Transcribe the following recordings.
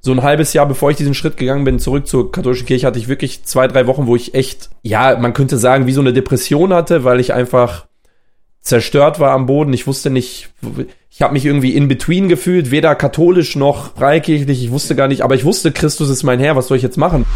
so ein halbes Jahr, bevor ich diesen Schritt gegangen bin, zurück zur katholischen Kirche, hatte ich wirklich 2-3 Wochen, wo ich echt, ja, man könnte sagen, wie so eine Depression hatte, weil ich einfach zerstört war am Boden. Ich wusste nicht, ich habe mich irgendwie in between gefühlt, weder katholisch noch freikirchlich, ich wusste gar nicht, aber ich wusste, Christus ist mein Herr, was soll ich jetzt machen?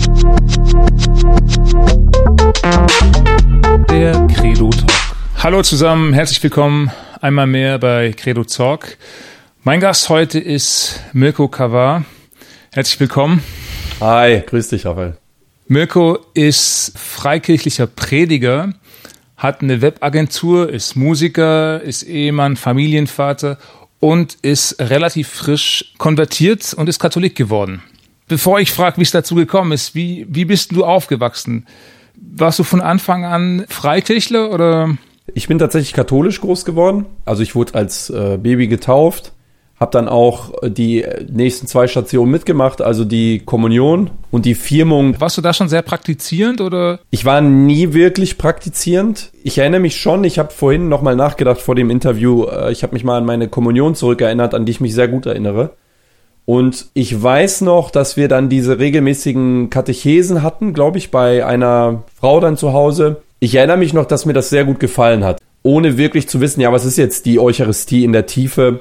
Der Credo Talk. Hallo zusammen, herzlich willkommen einmal mehr bei Credo Talk. Mein Gast heute ist Mirko Kavar. Herzlich willkommen. Hi, grüß dich, Raphael. Mirko ist freikirchlicher Prediger, hat eine Webagentur, ist Musiker, ist Ehemann, Familienvater und ist relativ frisch konvertiert und ist Katholik geworden. Bevor ich frage, wie es dazu gekommen ist, wie bist du aufgewachsen? Warst du von Anfang an Freikirchler oder? Ich bin tatsächlich katholisch groß geworden. Also ich wurde als Baby getauft, habe dann auch die nächsten 2 Stationen mitgemacht, also die Kommunion und die Firmung. Warst du da schon sehr praktizierend oder? Ich war nie wirklich praktizierend. Ich erinnere mich schon, ich habe vorhin nochmal nachgedacht vor dem Interview, ich habe mich mal an meine Kommunion zurückerinnert, an die ich mich sehr gut erinnere. Und ich weiß noch, dass wir dann diese regelmäßigen Katechesen hatten, glaube ich, bei einer Frau dann zu Hause. Ich erinnere mich noch, dass mir das sehr gut gefallen hat, ohne wirklich zu wissen, ja, was ist jetzt die Eucharistie in der Tiefe?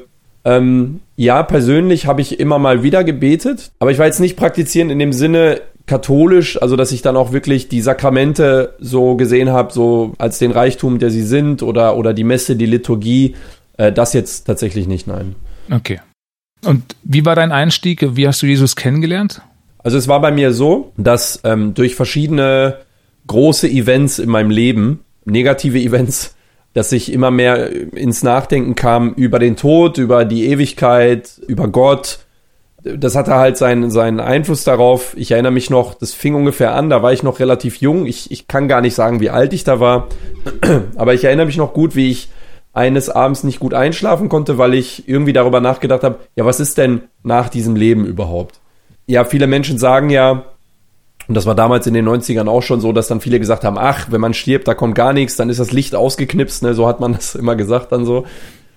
Ja, persönlich habe ich immer mal wieder gebetet, aber ich war jetzt nicht praktizierend in dem Sinne katholisch, also dass ich dann auch wirklich die Sakramente so gesehen habe, so als den Reichtum, der sie sind, oder die Messe, die Liturgie, das jetzt tatsächlich nicht, nein. Okay. Und wie war dein Einstieg? Wie hast du Jesus kennengelernt? Also es war bei mir so, dass durch verschiedene große Events in meinem Leben, negative Events, dass ich immer mehr ins Nachdenken kam über den Tod, über die Ewigkeit, über Gott. Das hatte halt seinen Einfluss darauf. Ich erinnere mich noch, das fing ungefähr an, da war ich noch relativ jung. Ich kann gar nicht sagen, wie alt ich da war, aber ich erinnere mich noch gut, wie ich eines Abends nicht gut einschlafen konnte, weil ich irgendwie darüber nachgedacht habe, ja, was ist denn nach diesem Leben überhaupt? Ja, viele Menschen sagen ja, und das war damals in den 90ern auch schon so, dass dann viele gesagt haben, ach, wenn man stirbt, da kommt gar nichts, dann ist das Licht ausgeknipst, ne? So hat man das immer gesagt dann so.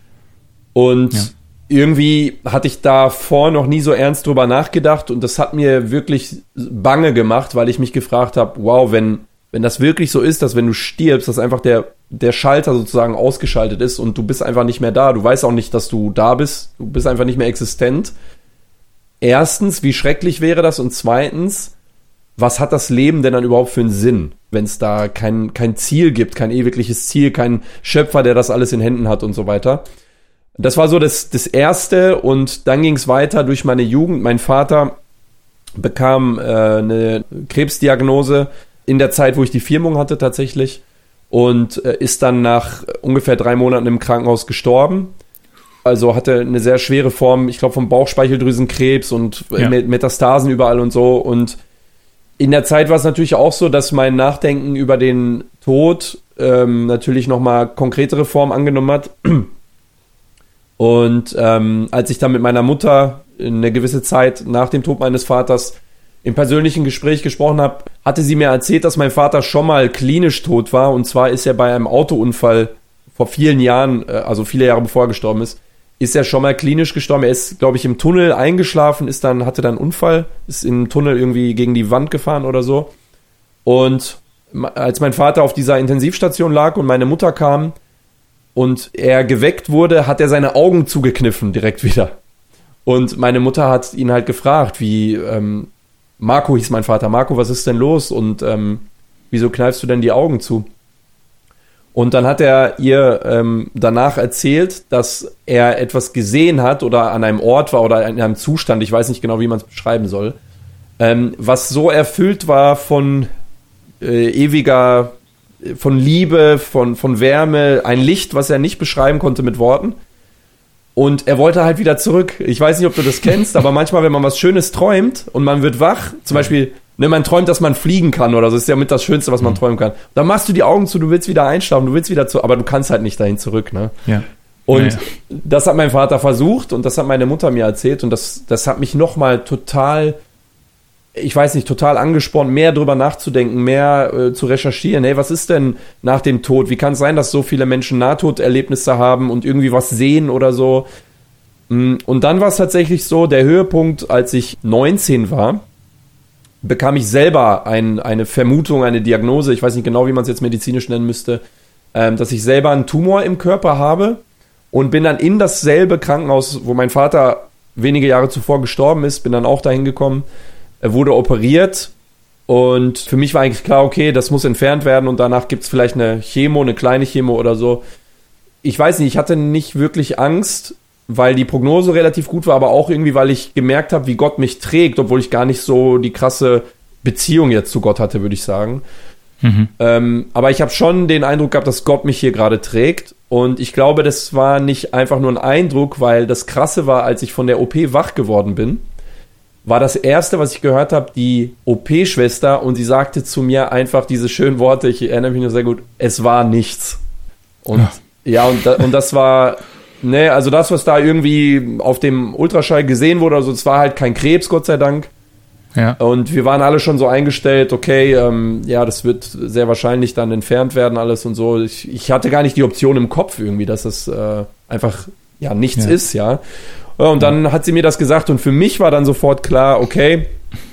Und irgendwie hatte ich davor noch nie so ernst drüber nachgedacht und das hat mir wirklich bange gemacht, weil ich mich gefragt habe, wow, wenn das wirklich so ist, dass wenn du stirbst, dass einfach der Schalter sozusagen ausgeschaltet ist und du bist einfach nicht mehr da, du weißt auch nicht, dass du da bist, du bist einfach nicht mehr existent. Erstens, wie schrecklich wäre das? Und zweitens, was hat das Leben denn dann überhaupt für einen Sinn, wenn es da kein Ziel gibt, kein ewigliches Ziel, kein Schöpfer, der das alles in Händen hat und so weiter. Das war so das Erste und dann ging es weiter durch meine Jugend. Mein Vater bekam eine Krebsdiagnose in der Zeit, wo ich die Firmung hatte tatsächlich und ist dann nach ungefähr 3 Monaten im Krankenhaus gestorben. Also hatte eine sehr schwere Form, ich glaube vom Bauchspeicheldrüsenkrebs und Metastasen überall und so. Und in der Zeit war es natürlich auch so, dass mein Nachdenken über den Tod natürlich nochmal konkretere Form angenommen hat. Und als ich dann mit meiner Mutter eine gewisse Zeit nach dem Tod meines Vaters im persönlichen Gespräch gesprochen habe, hatte sie mir erzählt, dass mein Vater schon mal klinisch tot war. Und zwar ist er bei einem Autounfall vor vielen Jahren, also viele Jahre bevor er gestorben ist er schon mal klinisch gestorben. Er ist, glaube ich, im Tunnel eingeschlafen, hatte dann einen Unfall, ist im Tunnel irgendwie gegen die Wand gefahren oder so. Und als mein Vater auf dieser Intensivstation lag und meine Mutter kam und er geweckt wurde, hat er seine Augen zugekniffen direkt wieder. Und meine Mutter hat ihn halt gefragt, wie Marco hieß mein Vater. Marco, was ist denn los? Und wieso kneifst du denn die Augen zu? Und dann hat er ihr danach erzählt, dass er etwas gesehen hat oder an einem Ort war oder in einem Zustand, ich weiß nicht genau, wie man es beschreiben soll, was so erfüllt war von ewiger, von Liebe, von Wärme, ein Licht, was er nicht beschreiben konnte mit Worten. Und er wollte halt wieder zurück. Ich weiß nicht, ob du das kennst, aber manchmal, wenn man was Schönes träumt und man wird wach, zum Beispiel, ne, man träumt, dass man fliegen kann oder so, das ist ja mit das Schönste, was man träumen kann. Dann machst du die Augen zu, du willst wieder einschlafen, du willst wieder aber du kannst halt nicht dahin zurück, ne? Ja. Und das hat mein Vater versucht und das hat meine Mutter mir erzählt und das hat mich nochmal total angespornt, mehr drüber nachzudenken, mehr zu recherchieren. Hey, was ist denn nach dem Tod? Wie kann es sein, dass so viele Menschen Nahtoderlebnisse haben und irgendwie was sehen oder so? Und dann war es tatsächlich so, der Höhepunkt, als ich 19 war, bekam ich selber eine Vermutung, eine Diagnose, ich weiß nicht genau, wie man es jetzt medizinisch nennen müsste, dass ich selber einen Tumor im Körper habe und bin dann in dasselbe Krankenhaus, wo mein Vater wenige Jahre zuvor gestorben ist, bin dann auch dahin gekommen, wurde operiert und für mich war eigentlich klar, okay, das muss entfernt werden und danach gibt es vielleicht eine Chemo, eine kleine Chemo oder so. Ich weiß nicht, ich hatte nicht wirklich Angst, weil die Prognose relativ gut war, aber auch irgendwie, weil ich gemerkt habe, wie Gott mich trägt, obwohl ich gar nicht so die krasse Beziehung jetzt zu Gott hatte, würde ich sagen. Aber ich habe schon den Eindruck gehabt, dass Gott mich hier gerade trägt und ich glaube, das war nicht einfach nur ein Eindruck, weil das Krasse war, als ich von der OP wach geworden bin, war das Erste, was ich gehört habe, die OP-Schwester und sie sagte zu mir einfach diese schönen Worte, ich erinnere mich noch sehr gut, es war nichts. Und und das war, ne, also das, was da irgendwie auf dem Ultraschall gesehen wurde, also es war halt kein Krebs, Gott sei Dank. Ja. Und wir waren alle schon so eingestellt, okay, das wird sehr wahrscheinlich dann entfernt werden, alles und so. Ich hatte gar nicht die Option im Kopf irgendwie, dass es einfach nichts ist, ja. Und dann hat sie mir das gesagt und für mich war dann sofort klar, okay,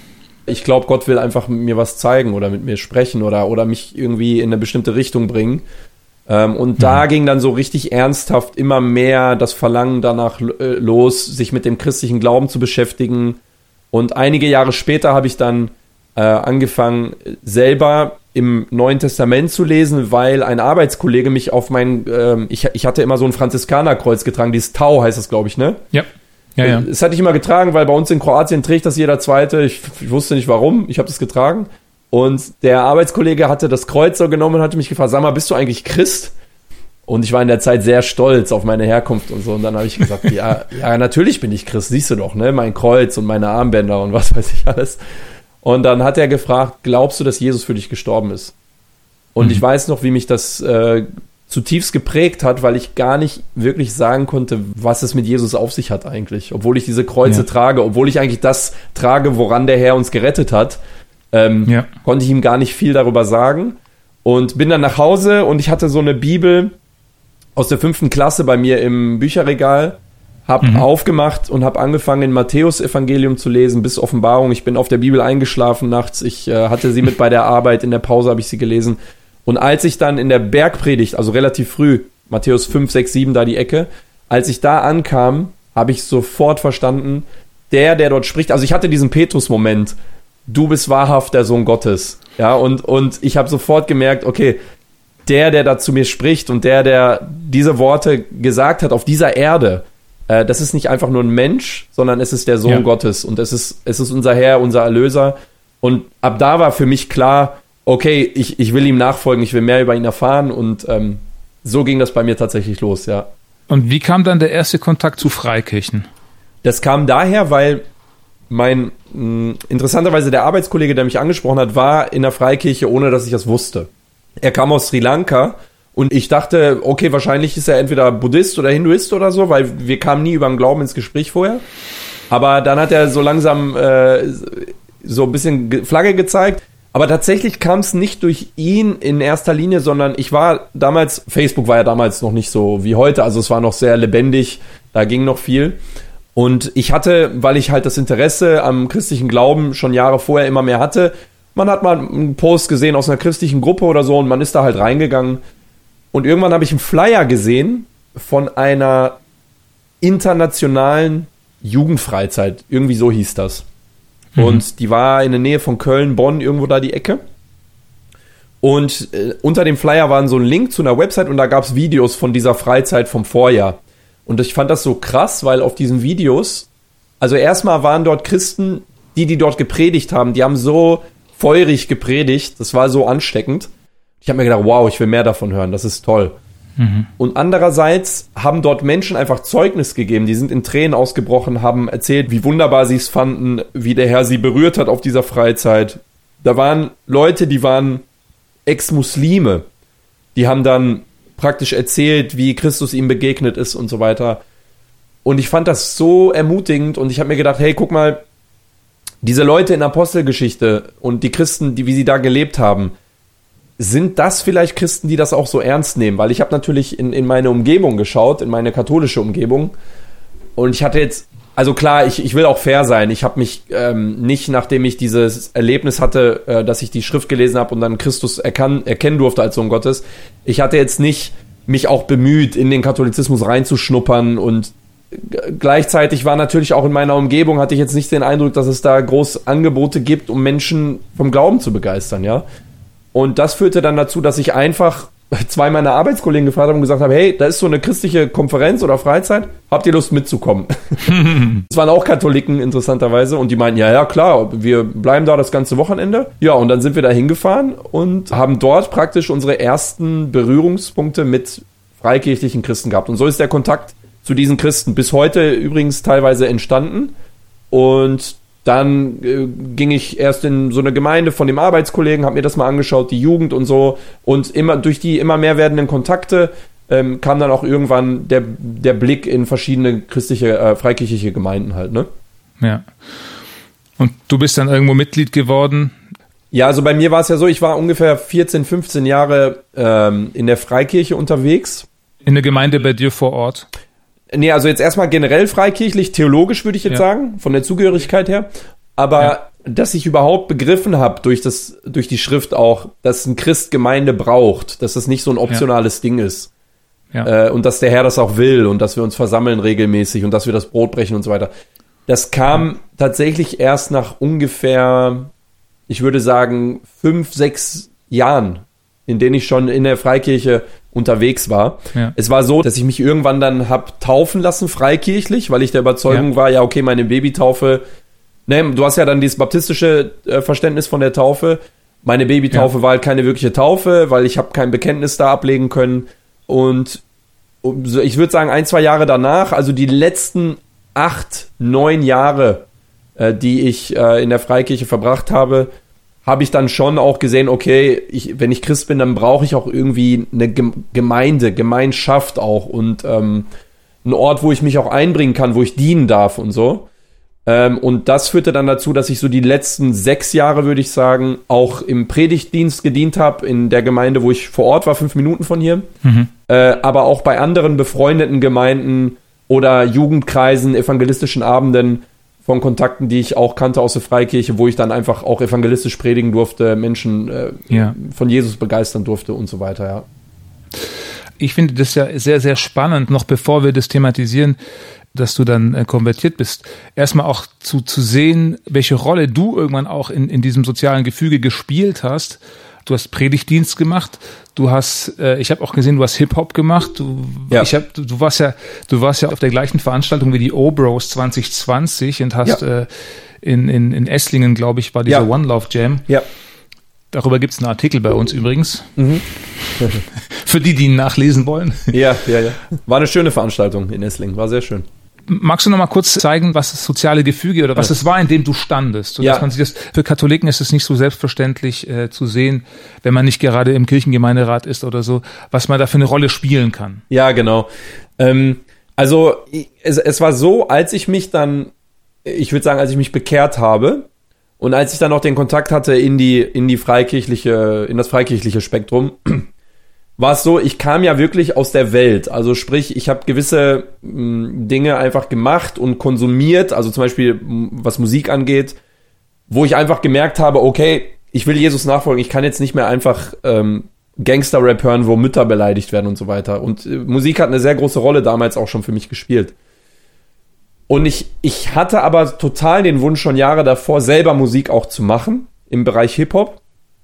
ich glaube, Gott will einfach mir was zeigen oder mit mir sprechen oder mich irgendwie in eine bestimmte Richtung bringen. Und da ging dann so richtig ernsthaft immer mehr das Verlangen danach los, sich mit dem christlichen Glauben zu beschäftigen. Und einige Jahre später habe ich dann angefangen, selber im Neuen Testament zu lesen, weil ein Arbeitskollege mich auf ich hatte immer so ein Franziskanerkreuz getragen, dieses Tau heißt das, glaube ich, ne? Ja. Das hatte ich immer getragen, weil bei uns in Kroatien trägt das jeder Zweite. Ich wusste nicht warum, ich habe das getragen. Und der Arbeitskollege hatte das Kreuz so genommen und hatte mich gefragt, sag mal, bist du eigentlich Christ? Und ich war in der Zeit sehr stolz auf meine Herkunft und so. Und dann habe ich gesagt, ja, natürlich bin ich Christ, siehst du doch, ne? Mein Kreuz und meine Armbänder und was weiß ich alles. Und dann hat er gefragt, glaubst du, dass Jesus für dich gestorben ist? Und ich weiß noch, wie mich das zutiefst geprägt hat, weil ich gar nicht wirklich sagen konnte, was es mit Jesus auf sich hat eigentlich. Obwohl ich diese Kreuze trage, obwohl ich eigentlich das trage, woran der Herr uns gerettet hat, konnte ich ihm gar nicht viel darüber sagen. Und bin dann nach Hause und ich hatte so eine Bibel aus der 5. Klasse bei mir im Bücherregal, habe aufgemacht und habe angefangen, in Matthäus-Evangelium zu lesen bis Offenbarung. Ich bin auf der Bibel eingeschlafen nachts. Ich hatte sie mit bei der Arbeit. In der Pause habe ich sie gelesen. Und als ich dann in der Bergpredigt, also relativ früh, Matthäus 5, 6, 7, da die Ecke, als ich da ankam, habe ich sofort verstanden, der dort spricht, also ich hatte diesen Petrus-Moment, du bist wahrhaft der Sohn Gottes. Ja, und ich habe sofort gemerkt, okay, der da zu mir spricht und der diese Worte gesagt hat auf dieser Erde, das ist nicht einfach nur ein Mensch, sondern es ist der Sohn Gottes und es ist unser Herr, unser Erlöser. Und ab da war für mich klar, okay, ich will ihm nachfolgen, ich will mehr über ihn erfahren und so ging das bei mir tatsächlich los, ja. Und wie kam dann der erste Kontakt zu Freikirchen? Das kam daher, weil interessanterweise der Arbeitskollege, der mich angesprochen hat, war in der Freikirche, ohne dass ich das wusste. Er kam aus Sri Lanka und ich dachte, okay, wahrscheinlich ist er entweder Buddhist oder Hinduist oder so, weil wir kamen nie über den Glauben ins Gespräch vorher. Aber dann hat er so langsam so ein bisschen Flagge gezeigt. Aber tatsächlich kam es nicht durch ihn in erster Linie, sondern Facebook war ja damals noch nicht so wie heute, also es war noch sehr lebendig, da ging noch viel. Und ich hatte, weil ich halt das Interesse am christlichen Glauben schon Jahre vorher immer mehr hatte, man hat mal einen Post gesehen aus einer christlichen Gruppe oder so und man ist da halt reingegangen. Und irgendwann habe ich einen Flyer gesehen von einer internationalen Jugendfreizeit, irgendwie so hieß das. Und die war in der Nähe von Köln, Bonn, irgendwo da die Ecke. Und unter dem Flyer war so ein Link zu einer Website und da gab es Videos von dieser Freizeit vom Vorjahr. Und ich fand das so krass, weil auf diesen Videos, also erstmal waren dort Christen, die dort gepredigt haben, die haben so feurig gepredigt, das war so ansteckend. Ich habe mir gedacht, wow, ich will mehr davon hören, das ist toll. Und andererseits haben dort Menschen einfach Zeugnis gegeben, die sind in Tränen ausgebrochen, haben erzählt, wie wunderbar sie es fanden, wie der Herr sie berührt hat auf dieser Freizeit. Da waren Leute, die waren Ex-Muslime, die haben dann praktisch erzählt, wie Christus ihm begegnet ist und so weiter. Und ich fand das so ermutigend und ich habe mir gedacht, hey, guck mal, diese Leute in Apostelgeschichte und die Christen, wie sie da gelebt haben, sind das vielleicht Christen, die das auch so ernst nehmen? Weil ich habe natürlich in meine Umgebung geschaut, in meine katholische Umgebung Und ich hatte jetzt, also klar, ich will auch fair sein. Ich habe mich nicht, nachdem ich dieses Erlebnis hatte, dass ich die Schrift gelesen habe und dann Christus erkennen durfte als Sohn Gottes, ich hatte jetzt nicht mich auch bemüht, in den Katholizismus reinzuschnuppern, und gleichzeitig war natürlich auch in meiner Umgebung, hatte ich jetzt nicht den Eindruck, dass es da groß Angebote gibt, um Menschen vom Glauben zu begeistern, ja. Und das führte dann dazu, dass ich einfach 2 meiner Arbeitskollegen gefragt habe und gesagt habe, hey, da ist so eine christliche Konferenz oder Freizeit, habt ihr Lust mitzukommen? Das waren auch Katholiken, interessanterweise, und die meinten, ja, klar, wir bleiben da das ganze Wochenende. Ja, und dann sind wir da hingefahren und haben dort praktisch unsere ersten Berührungspunkte mit freikirchlichen Christen gehabt. Und so ist der Kontakt zu diesen Christen bis heute übrigens teilweise entstanden. Und dann ging ich erst in so eine Gemeinde von dem Arbeitskollegen, habe mir das mal angeschaut, die Jugend und so. Und immer durch die immer mehr werdenden Kontakte kam dann auch irgendwann der Blick in verschiedene christliche, freikirchliche Gemeinden halt, ne? Ja. Und du bist dann irgendwo Mitglied geworden? Ja, also bei mir war es ja so, ich war ungefähr 14, 15 Jahre in der Freikirche unterwegs. In der Gemeinde bei dir vor Ort? Nee, also jetzt erstmal generell freikirchlich, theologisch würde ich jetzt sagen, von der Zugehörigkeit her. Aber dass ich überhaupt begriffen habe durch die Schrift auch, dass ein Christ Gemeinde braucht, dass das nicht so ein optionales Ding ist. Ja. Und dass der Herr das auch will und dass wir uns versammeln regelmäßig und dass wir das Brot brechen und so weiter. Das kam tatsächlich erst nach ungefähr, ich würde sagen, 5, 6 Jahren, in denen ich schon in der Freikirche unterwegs war. Ja. Es war so, dass ich mich irgendwann dann hab taufen lassen, freikirchlich, weil ich der Überzeugung war, ja, okay, meine Babytaufe, ne, du hast ja dann dieses baptistische Verständnis von der Taufe. Meine Babytaufe war halt keine wirkliche Taufe, weil ich habe kein Bekenntnis da ablegen können. Und ich würde sagen, 1, 2 Jahre danach, also die letzten 8, 9 Jahre, die ich in der Freikirche verbracht habe, habe ich dann schon auch gesehen, okay, wenn ich Christ bin, dann brauche ich auch irgendwie eine Gemeinschaft auch und einen Ort, wo ich mich auch einbringen kann, wo ich dienen darf und so. Und das führte dann dazu, dass ich so die letzten 6 Jahre, würde ich sagen, auch im Predigtdienst gedient habe, in der Gemeinde, wo ich vor Ort war, 5 Minuten von hier. Aber auch bei anderen befreundeten Gemeinden oder Jugendkreisen, evangelistischen Abenden, von Kontakten, die ich auch kannte aus der Freikirche, wo ich dann einfach auch evangelistisch predigen durfte, Menschen von Jesus begeistern durfte und so weiter, ja. Ich finde das ja sehr, sehr spannend, noch bevor wir das thematisieren, dass du dann konvertiert bist. Erstmal auch zu sehen, welche Rolle du irgendwann auch in diesem sozialen Gefüge gespielt hast. Du hast Predigtdienst gemacht. Du hast, ich habe auch gesehen, du hast Hip-Hop gemacht. Du warst ja auf der gleichen Veranstaltung wie die O-Bros 2020 und hast in Esslingen, glaube ich, war dieser One Love Jam. Ja. Darüber gibt es einen Artikel bei uns übrigens. Für die ihn nachlesen wollen. Ja. War eine schöne Veranstaltung in Esslingen, war sehr schön. Magst du noch mal kurz zeigen, was das soziale Gefüge oder was es war, in dem du standest? Dass man sich das, für Katholiken ist es nicht so selbstverständlich zu sehen, wenn man nicht gerade im Kirchengemeinderat ist oder so, was man da für eine Rolle spielen kann. Ja, genau. Also es war so, als ich mich bekehrt habe und als ich dann auch den Kontakt hatte in das freikirchliche Spektrum, war es so, ich kam ja wirklich aus der Welt. Also sprich, ich habe gewisse Dinge einfach gemacht und konsumiert, also zum Beispiel was Musik angeht, wo ich einfach gemerkt habe, okay, ich will Jesus nachfolgen, ich kann jetzt nicht mehr einfach Gangster-Rap hören, wo Mütter beleidigt werden und so weiter. Und Musik hat eine sehr große Rolle damals auch schon für mich gespielt. Und ich hatte aber total den Wunsch schon Jahre davor, selber Musik auch zu machen, im Bereich Hip-Hop.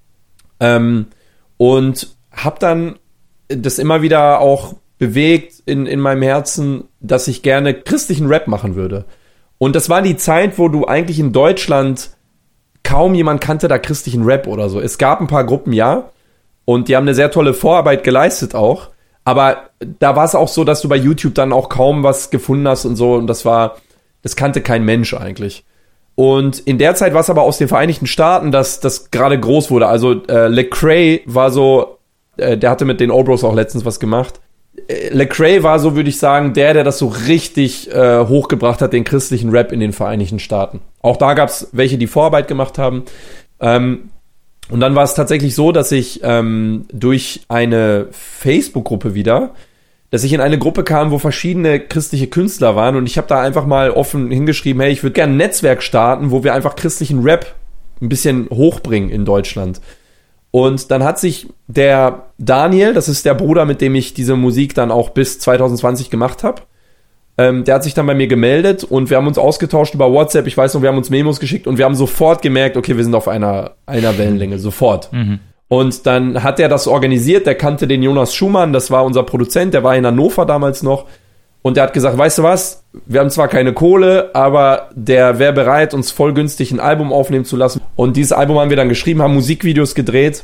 Und habe dann das immer wieder auch bewegt in meinem Herzen, dass ich gerne christlichen Rap machen würde. Und das war die Zeit, wo du eigentlich in Deutschland kaum jemand kannte da christlichen Rap oder so. Es gab ein paar Gruppen, ja, und die haben eine sehr tolle Vorarbeit geleistet auch. Aber da war es auch so, dass du bei YouTube dann auch kaum was gefunden hast und so. Und das kannte kein Mensch eigentlich. Und in der Zeit war es aber aus den Vereinigten Staaten, dass das gerade groß wurde. Also Lecrae war so, der hatte mit den O-Bros auch letztens was gemacht. Lecrae war so, würde ich sagen, der das so richtig hochgebracht hat, den christlichen Rap in den Vereinigten Staaten. Auch da gab es welche, die Vorarbeit gemacht haben. Und dann war es tatsächlich so, dass ich durch eine Facebook-Gruppe wieder, dass ich in eine Gruppe kam, wo verschiedene christliche Künstler waren und ich habe da einfach mal offen hingeschrieben, hey, ich würde gerne ein Netzwerk starten, wo wir einfach christlichen Rap ein bisschen hochbringen in Deutschland. Und dann hat sich der Daniel, das ist der Bruder, mit dem ich diese Musik dann auch bis 2020 gemacht habe, der hat sich dann bei mir gemeldet und wir haben uns ausgetauscht über WhatsApp. Ich weiß noch, wir haben uns Memos geschickt und wir haben sofort gemerkt, okay, wir sind auf einer Wellenlänge, sofort. Und dann hat er das organisiert, der kannte den Jonas Schumann, das war unser Produzent, der war in Hannover damals noch. Und der hat gesagt, weißt du was, wir haben zwar keine Kohle, aber der wäre bereit, uns voll günstig ein Album aufnehmen zu lassen. Und dieses Album haben wir dann geschrieben, haben Musikvideos gedreht.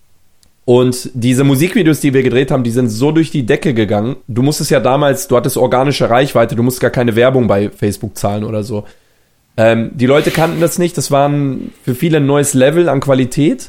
Und diese Musikvideos, die wir gedreht haben, die sind so durch die Decke gegangen. Du musstest ja damals, du hattest organische Reichweite, du musst gar keine Werbung bei Facebook zahlen oder so. Die Leute kannten das nicht, das war für viele ein neues Level an Qualität.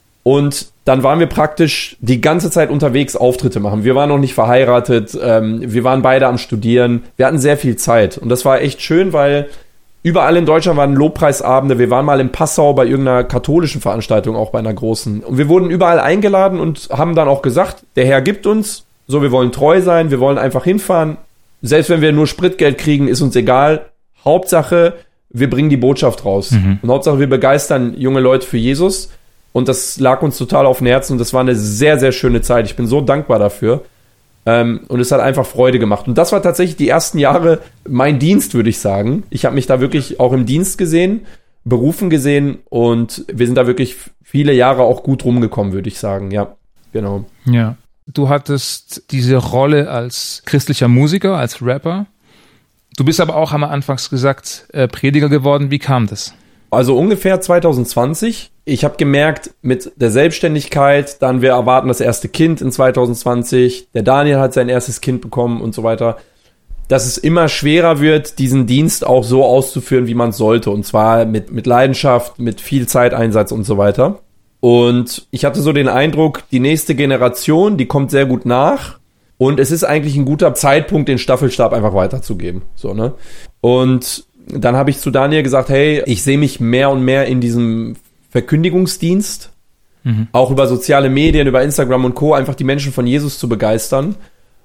Und dann waren wir praktisch die ganze Zeit unterwegs Auftritte machen. Wir waren noch nicht verheiratet, wir waren beide am Studieren, wir hatten sehr viel Zeit. Und das war echt schön, weil überall in Deutschland waren Lobpreisabende. Wir waren mal in Passau bei irgendeiner katholischen Veranstaltung, auch bei einer großen. Und wir wurden überall eingeladen und haben dann auch gesagt, der Herr gibt uns, so, wir wollen treu sein, wir wollen einfach hinfahren. Selbst wenn wir nur Spritgeld kriegen, ist uns egal. Hauptsache, wir bringen die Botschaft raus. Und Hauptsache, wir begeistern junge Leute für Jesus. Und das lag uns total auf dem Herzen und das war eine sehr, sehr schöne Zeit. Ich bin so dankbar dafür. Und es hat einfach Freude gemacht. Und das war tatsächlich die ersten Jahre mein Dienst, würde ich sagen. Ich habe mich da wirklich auch im Dienst gesehen, berufen gesehen und wir sind da wirklich viele Jahre auch gut rumgekommen, würde ich sagen. Ja, genau. Ja. Du hattest diese Rolle als christlicher Musiker, als Rapper. Du bist aber auch, haben wir anfangs gesagt, Prediger geworden. Wie kam das? Also ungefähr 2020. Ich habe gemerkt, mit der Selbstständigkeit, dann wir erwarten das erste Kind in 2020, der Daniel hat sein erstes Kind bekommen und so weiter, dass es immer schwerer wird, diesen Dienst auch so auszuführen, wie man es sollte. Und zwar mit Leidenschaft, mit viel Zeiteinsatz und so weiter. Und ich hatte so den Eindruck, die nächste Generation, die kommt sehr gut nach. Und es ist eigentlich ein guter Zeitpunkt, den Staffelstab einfach weiterzugeben. So, ne? Und dann habe ich zu Daniel gesagt, hey, ich sehe mich mehr und mehr in diesem Verkündigungsdienst, auch über soziale Medien, über Instagram und Co., einfach die Menschen von Jesus zu begeistern.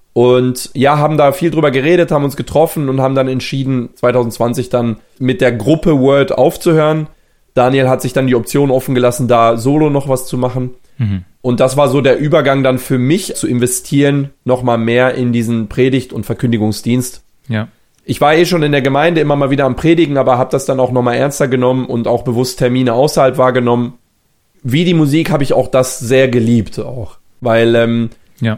Und ja, haben da viel drüber geredet, haben uns getroffen und haben dann entschieden, 2020 dann mit der Gruppe Word aufzuhören. Daniel hat sich dann die Option offen gelassen, da solo noch was zu machen. Und das war so der Übergang dann für mich, zu investieren, nochmal mehr in diesen Predigt- und Verkündigungsdienst. Ja. Ich war schon in der Gemeinde immer mal wieder am Predigen, aber habe das dann auch nochmal ernster genommen und auch bewusst Termine außerhalb wahrgenommen. Wie die Musik habe ich auch das sehr geliebt auch. Weil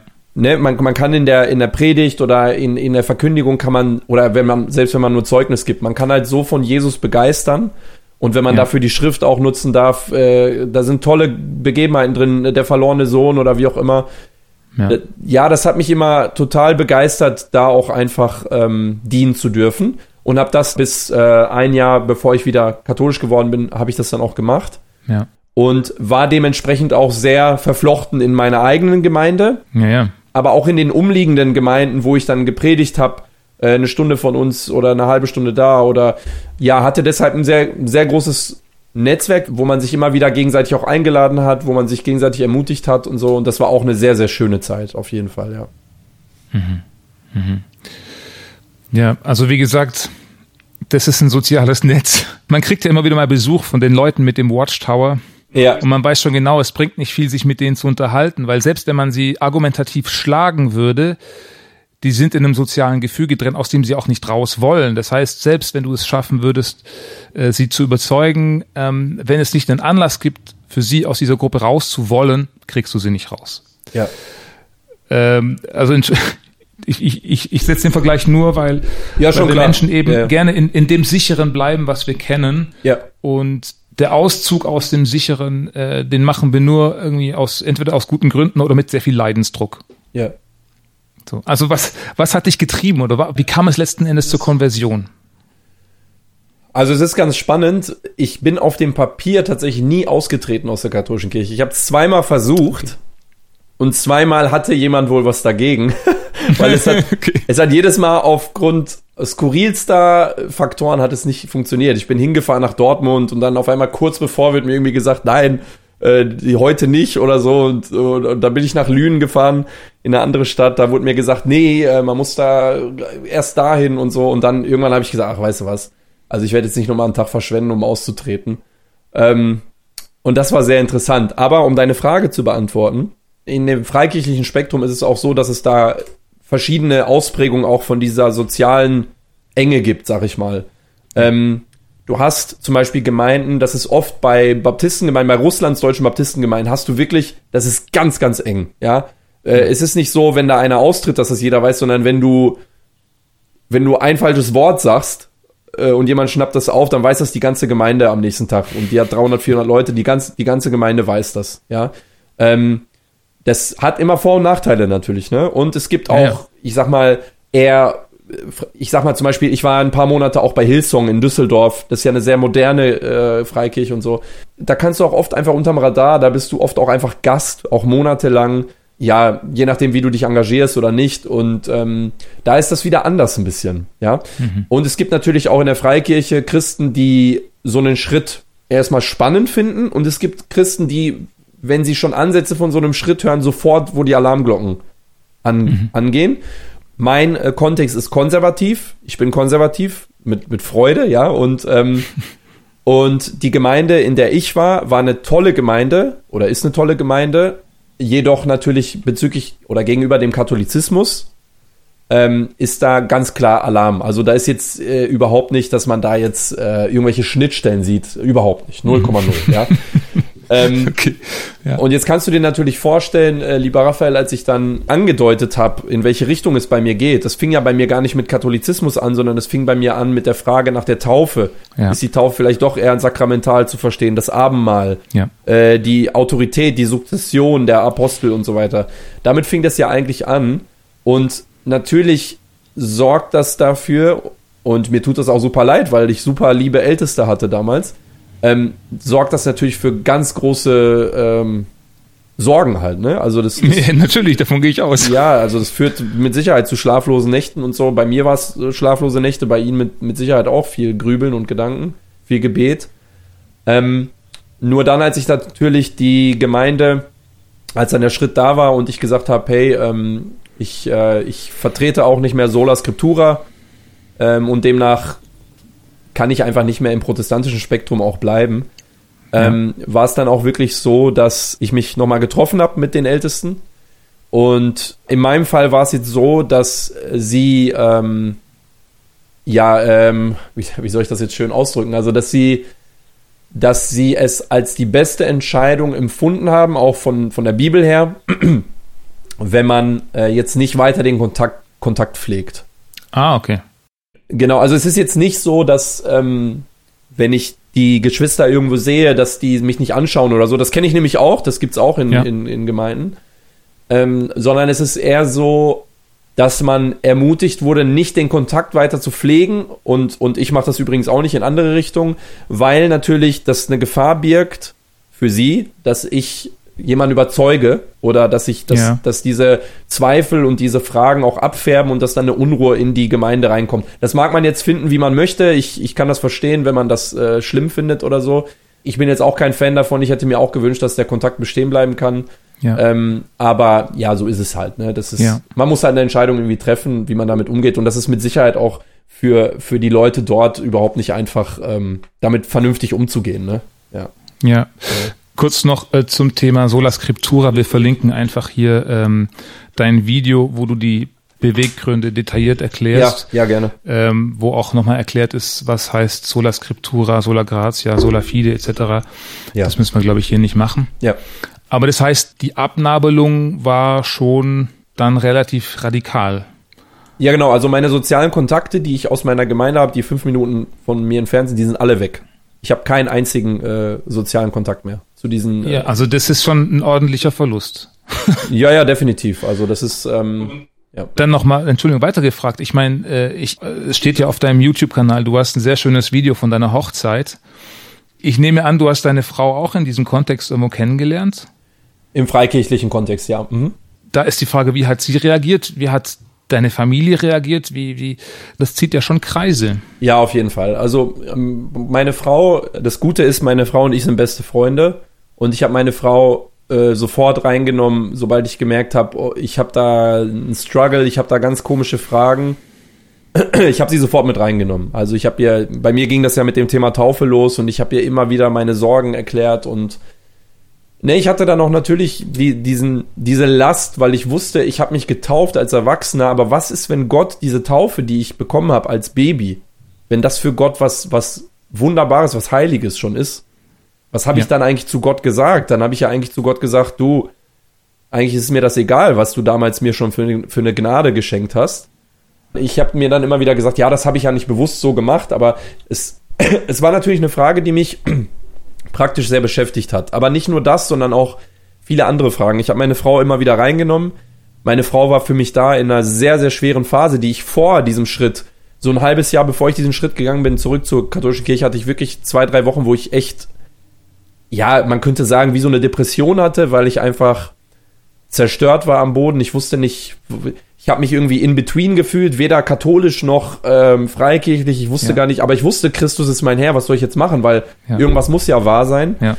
man kann in der Predigt oder in der Verkündigung kann man, oder selbst wenn man nur Zeugnis gibt, man kann halt so von Jesus begeistern. Und wenn man dafür die Schrift auch nutzen darf, da sind tolle Begebenheiten drin, der verlorene Sohn oder wie auch immer. Ja, das hat mich immer total begeistert, da auch einfach dienen zu dürfen. Und habe das bis ein Jahr, bevor ich wieder katholisch geworden bin, habe ich das dann auch gemacht. Ja. Und war dementsprechend auch sehr verflochten in meiner eigenen Gemeinde. Ja. Aber auch in den umliegenden Gemeinden, wo ich dann gepredigt habe, eine Stunde von uns oder eine halbe Stunde da. Oder ja, hatte deshalb ein sehr, sehr großes Netzwerk, wo man sich immer wieder gegenseitig auch eingeladen hat, wo man sich gegenseitig ermutigt hat und so. Und das war auch eine sehr, sehr schöne Zeit, auf jeden Fall, ja. Ja, also wie gesagt, das ist ein soziales Netz. Man kriegt ja immer wieder mal Besuch von den Leuten mit dem Watchtower. Ja. Und man weiß schon genau, es bringt nicht viel, sich mit denen zu unterhalten, weil selbst wenn man sie argumentativ schlagen würde, die sind in einem sozialen Gefüge drin, aus dem sie auch nicht raus wollen. Das heißt, selbst wenn du es schaffen würdest, sie zu überzeugen, wenn es nicht einen Anlass gibt, für sie aus dieser Gruppe rauszuwollen, kriegst du sie nicht raus. Ja. Also ich setze den Vergleich nur, weil wir Menschen eben gerne in dem Sicheren bleiben, was wir kennen. Ja. Und der Auszug aus dem Sicheren, den machen wir nur irgendwie entweder aus guten Gründen oder mit sehr viel Leidensdruck. Ja. So. Also was hat dich getrieben oder wie kam es letzten Endes zur Konversion? Also es ist ganz spannend. Ich bin auf dem Papier tatsächlich nie ausgetreten aus der katholischen Kirche. Ich habe es zweimal versucht und zweimal hatte jemand wohl was dagegen. Weil es hat jedes Mal aufgrund skurrilster Faktoren hat es nicht funktioniert. Ich bin hingefahren nach Dortmund und dann auf einmal kurz bevor wird mir irgendwie gesagt, nein, die heute nicht oder so. Und da bin ich nach Lünen gefahren, in eine andere Stadt. Da wurde mir gesagt, nee, man muss da erst dahin und so. Und dann irgendwann habe ich gesagt, ach, weißt du was, also ich werde jetzt nicht nochmal einen Tag verschwenden, um auszutreten. Und das war sehr interessant. Aber um deine Frage zu beantworten, in dem freikirchlichen Spektrum ist es auch so, dass es da verschiedene Ausprägungen auch von dieser sozialen Enge gibt, sag ich mal. Du hast zum Beispiel Gemeinden, das ist oft bei Baptistengemeinden, bei Russlands deutschen Baptistengemeinden, hast du wirklich, das ist ganz, ganz eng, ja. Es ist nicht so, wenn da einer austritt, dass das jeder weiß, sondern wenn du ein falsches Wort sagst, und jemand schnappt das auf, dann weiß das die ganze Gemeinde am nächsten Tag. Und die hat 300, 400 Leute, die ganze Gemeinde weiß das, ja. Das hat immer Vor- und Nachteile natürlich, ne? Und es gibt auch, ich sag mal zum Beispiel, ich war ein paar Monate auch bei Hillsong in Düsseldorf. Das ist ja eine sehr moderne Freikirche und so. Da kannst du auch oft einfach unterm Radar, da bist du oft auch einfach Gast, auch monatelang. Ja, je nachdem, wie du dich engagierst oder nicht. Und da ist das wieder anders ein bisschen, ja. Und es gibt natürlich auch in der Freikirche Christen, die so einen Schritt erstmal spannend finden. Und es gibt Christen, die, wenn sie schon Ansätze von so einem Schritt hören, sofort, wo die Alarmglocken angehen. Mein Kontext ist konservativ. Ich bin konservativ mit Freude, ja. Und die Gemeinde, in der ich war eine tolle Gemeinde oder ist eine tolle Gemeinde. Jedoch natürlich bezüglich oder gegenüber dem Katholizismus ist da ganz klar Alarm. Also da ist jetzt überhaupt nicht, dass man da jetzt irgendwelche Schnittstellen sieht. Überhaupt nicht. 0,0. Ja. Okay. Ja. Und jetzt kannst du dir natürlich vorstellen, lieber Raphael, als ich dann angedeutet habe, in welche Richtung es bei mir geht. Das fing ja bei mir gar nicht mit Katholizismus an, sondern es fing bei mir an mit der Frage nach der Taufe. Ja. Ist die Taufe vielleicht doch eher sakramental zu verstehen? Das Abendmahl, die Autorität, die Sukzession der Apostel und so weiter. Damit fing das ja eigentlich an. Und natürlich sorgt das dafür, und mir tut das auch super leid, weil ich super liebe Älteste hatte damals, sorgt das natürlich für ganz große Sorgen halt, ne? Also das ja, natürlich, davon gehe ich aus. Ja, also das führt mit Sicherheit zu schlaflosen Nächten und so. Bei mir war es schlaflose Nächte, bei Ihnen mit Sicherheit auch viel Grübeln und Gedanken, viel Gebet. Nur dann, als ich natürlich die Gemeinde, als dann der Schritt da war und ich gesagt habe, hey, ich vertrete auch nicht mehr Sola Scriptura und demnach kann ich einfach nicht mehr im protestantischen Spektrum auch bleiben. War es dann auch wirklich so, dass ich mich nochmal getroffen habe mit den Ältesten. Und in meinem Fall war es jetzt so, dass sie, wie soll ich das jetzt schön ausdrücken? Also, dass sie es als die beste Entscheidung empfunden haben, auch von der Bibel her, wenn man jetzt nicht weiter den Kontakt pflegt. Ah, okay. Genau, also es ist jetzt nicht so, dass wenn ich die Geschwister irgendwo sehe, dass die mich nicht anschauen oder so. Das kenne ich nämlich auch, das gibt's auch in Gemeinden. Sondern es ist eher so, dass man ermutigt wurde, nicht den Kontakt weiter zu pflegen. Und ich mache das übrigens auch nicht in andere Richtungen, weil natürlich das eine Gefahr birgt für sie, dass ich jemanden überzeuge oder dass diese Zweifel und diese Fragen auch abfärben und dass dann eine Unruhe in die Gemeinde reinkommt. Das mag man jetzt finden, wie man möchte. Ich kann das verstehen, wenn man das schlimm findet oder so. Ich bin jetzt auch kein Fan davon. Ich hätte mir auch gewünscht, dass der Kontakt bestehen bleiben kann. Ja. Aber ja, so ist es halt. Ne? Das ist, man muss halt eine Entscheidung irgendwie treffen, wie man damit umgeht. Und das ist mit Sicherheit auch für die Leute dort überhaupt nicht einfach, damit vernünftig umzugehen. Ne? Ja. Kurz noch zum Thema Sola Scriptura. Wir verlinken einfach hier dein Video, wo du die Beweggründe detailliert erklärst. Ja, gerne. Wo auch nochmal erklärt ist, was heißt Sola Scriptura, Sola Gratia, Sola Fide etc. Ja. Das müssen wir, glaube ich, hier nicht machen. Ja. Aber das heißt, die Abnabelung war schon dann relativ radikal. Ja, genau. Also meine sozialen Kontakte, die ich aus meiner Gemeinde habe, die 5 Minuten von mir entfernt sind, die sind alle weg. Ich habe keinen einzigen sozialen Kontakt mehr zu diesen. Ja, also das ist schon ein ordentlicher Verlust. Ja, definitiv. Also das ist. Ja. Dann nochmal, Entschuldigung, weitergefragt. Ich meine, es steht ja auf deinem YouTube-Kanal, du hast ein sehr schönes Video von deiner Hochzeit. Ich nehme an, du hast deine Frau auch in diesem Kontext irgendwo kennengelernt? Im freikirchlichen Kontext, ja. Mhm. Da ist die Frage, wie hat sie reagiert? Wie hat deine Familie reagiert? Wie, das zieht ja schon Kreise. Ja, auf jeden Fall. Also meine Frau, das Gute ist, meine Frau und ich sind beste Freunde Und ich habe meine Frau sofort reingenommen, sobald ich gemerkt habe, oh, ich habe da einen Struggle, ich habe da ganz komische Fragen. Ich habe sie sofort mit reingenommen. Also bei mir ging das ja mit dem Thema Taufe los und ich habe ihr immer wieder meine Sorgen erklärt und ich hatte dann auch natürlich diese Last, weil ich wusste, ich habe mich getauft als Erwachsener, aber was ist, wenn Gott diese Taufe, die ich bekommen habe als Baby, wenn das für Gott was Wunderbares, was Heiliges schon ist? Was habe ich dann eigentlich zu Gott gesagt? Dann habe ich ja eigentlich zu Gott gesagt, du, eigentlich ist mir das egal, was du damals mir schon für eine Gnade geschenkt hast. Ich habe mir dann immer wieder gesagt, ja, das habe ich ja nicht bewusst so gemacht, aber es war natürlich eine Frage, die mich praktisch sehr beschäftigt hat. Aber nicht nur das, sondern auch viele andere Fragen. Ich habe meine Frau immer wieder reingenommen. Meine Frau war für mich da in einer sehr, sehr schweren Phase, die ich vor diesem Schritt, so ein halbes Jahr bevor ich diesen Schritt gegangen bin, zurück zur katholischen Kirche, hatte ich wirklich 2-3 Wochen, wo ich echt, ja, man könnte sagen, wie so eine Depression hatte, weil ich einfach zerstört war am Boden. Ich wusste nicht, ich habe mich irgendwie in between gefühlt, weder katholisch noch freikirchlich. Ich wusste gar nicht, aber ich wusste, Christus ist mein Herr, was soll ich jetzt machen? Weil irgendwas muss ja wahr sein. Ja.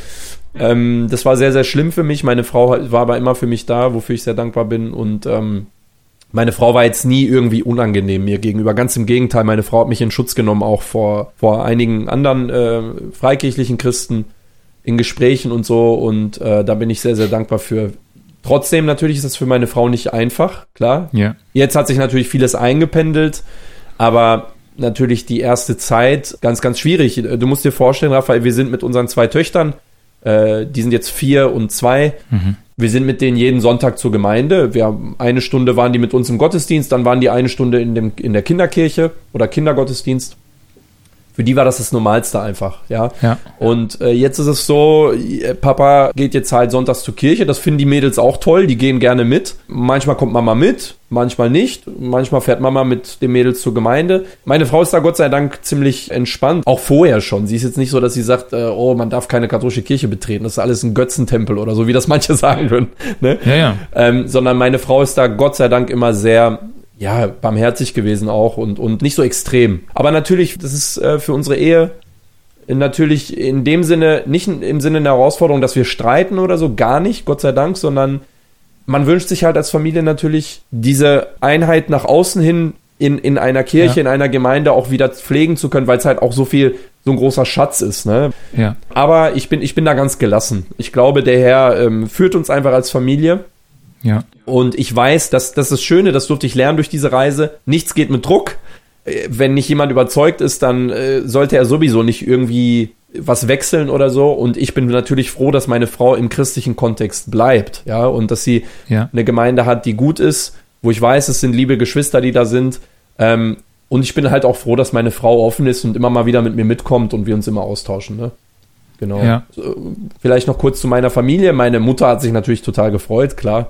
Das war sehr, sehr schlimm für mich. Meine Frau war aber immer für mich da, wofür ich sehr dankbar bin. Und meine Frau war jetzt nie irgendwie unangenehm mir gegenüber. Ganz im Gegenteil, meine Frau hat mich in Schutz genommen, auch vor einigen anderen freikirchlichen Christen in Gesprächen und so. Und da bin ich sehr, sehr dankbar für. Trotzdem natürlich ist das für meine Frau nicht einfach, klar. Ja. Jetzt hat sich natürlich vieles eingependelt, aber natürlich die erste Zeit ganz, ganz schwierig. Du musst dir vorstellen, Raphael, wir sind mit unseren 2 Töchtern, die sind jetzt 4 und 2. Mhm. Wir sind mit denen jeden Sonntag zur Gemeinde. Wir haben 1 Stunde waren die mit uns im Gottesdienst, dann waren die 1 Stunde in der Kinderkirche oder Kindergottesdienst. Für die war das Normalste einfach, ja. Und jetzt ist es so, Papa geht jetzt halt sonntags zur Kirche, das finden die Mädels auch toll, die gehen gerne mit. Manchmal kommt Mama mit, manchmal nicht. Manchmal fährt Mama mit den Mädels zur Gemeinde. Meine Frau ist da Gott sei Dank ziemlich entspannt, auch vorher schon. Sie ist jetzt nicht so, dass sie sagt, oh, man darf keine katholische Kirche betreten, das ist alles ein Götzentempel oder so, wie das manche sagen würden. Ne? Sondern meine Frau ist da Gott sei Dank immer sehr barmherzig gewesen auch und nicht so extrem. Aber natürlich, das ist für unsere Ehe natürlich in dem Sinne, nicht im Sinne einer Herausforderung, dass wir streiten oder so, gar nicht, Gott sei Dank, sondern man wünscht sich halt als Familie natürlich diese Einheit nach außen hin in einer Kirche, in einer Gemeinde auch wieder pflegen zu können, weil es halt auch so ein großer Schatz ist. Ne? Ja. Aber ich bin da ganz gelassen. Ich glaube, der Herr führt uns einfach als Familie. Ja. Und ich weiß, dass das Schöne, das durfte ich lernen durch diese Reise, nichts geht mit Druck. Wenn nicht jemand überzeugt ist, dann sollte er sowieso nicht irgendwie was wechseln oder so. Und ich bin natürlich froh, dass meine Frau im christlichen Kontext bleibt, ja, und dass sie eine Gemeinde hat, die gut ist, wo ich weiß, es sind liebe Geschwister, die da sind. Und ich bin halt auch froh, dass meine Frau offen ist und immer mal wieder mit mir mitkommt und wir uns immer austauschen, ne? Genau. Ja. Vielleicht noch kurz zu meiner Familie. Meine Mutter hat sich natürlich total gefreut, klar.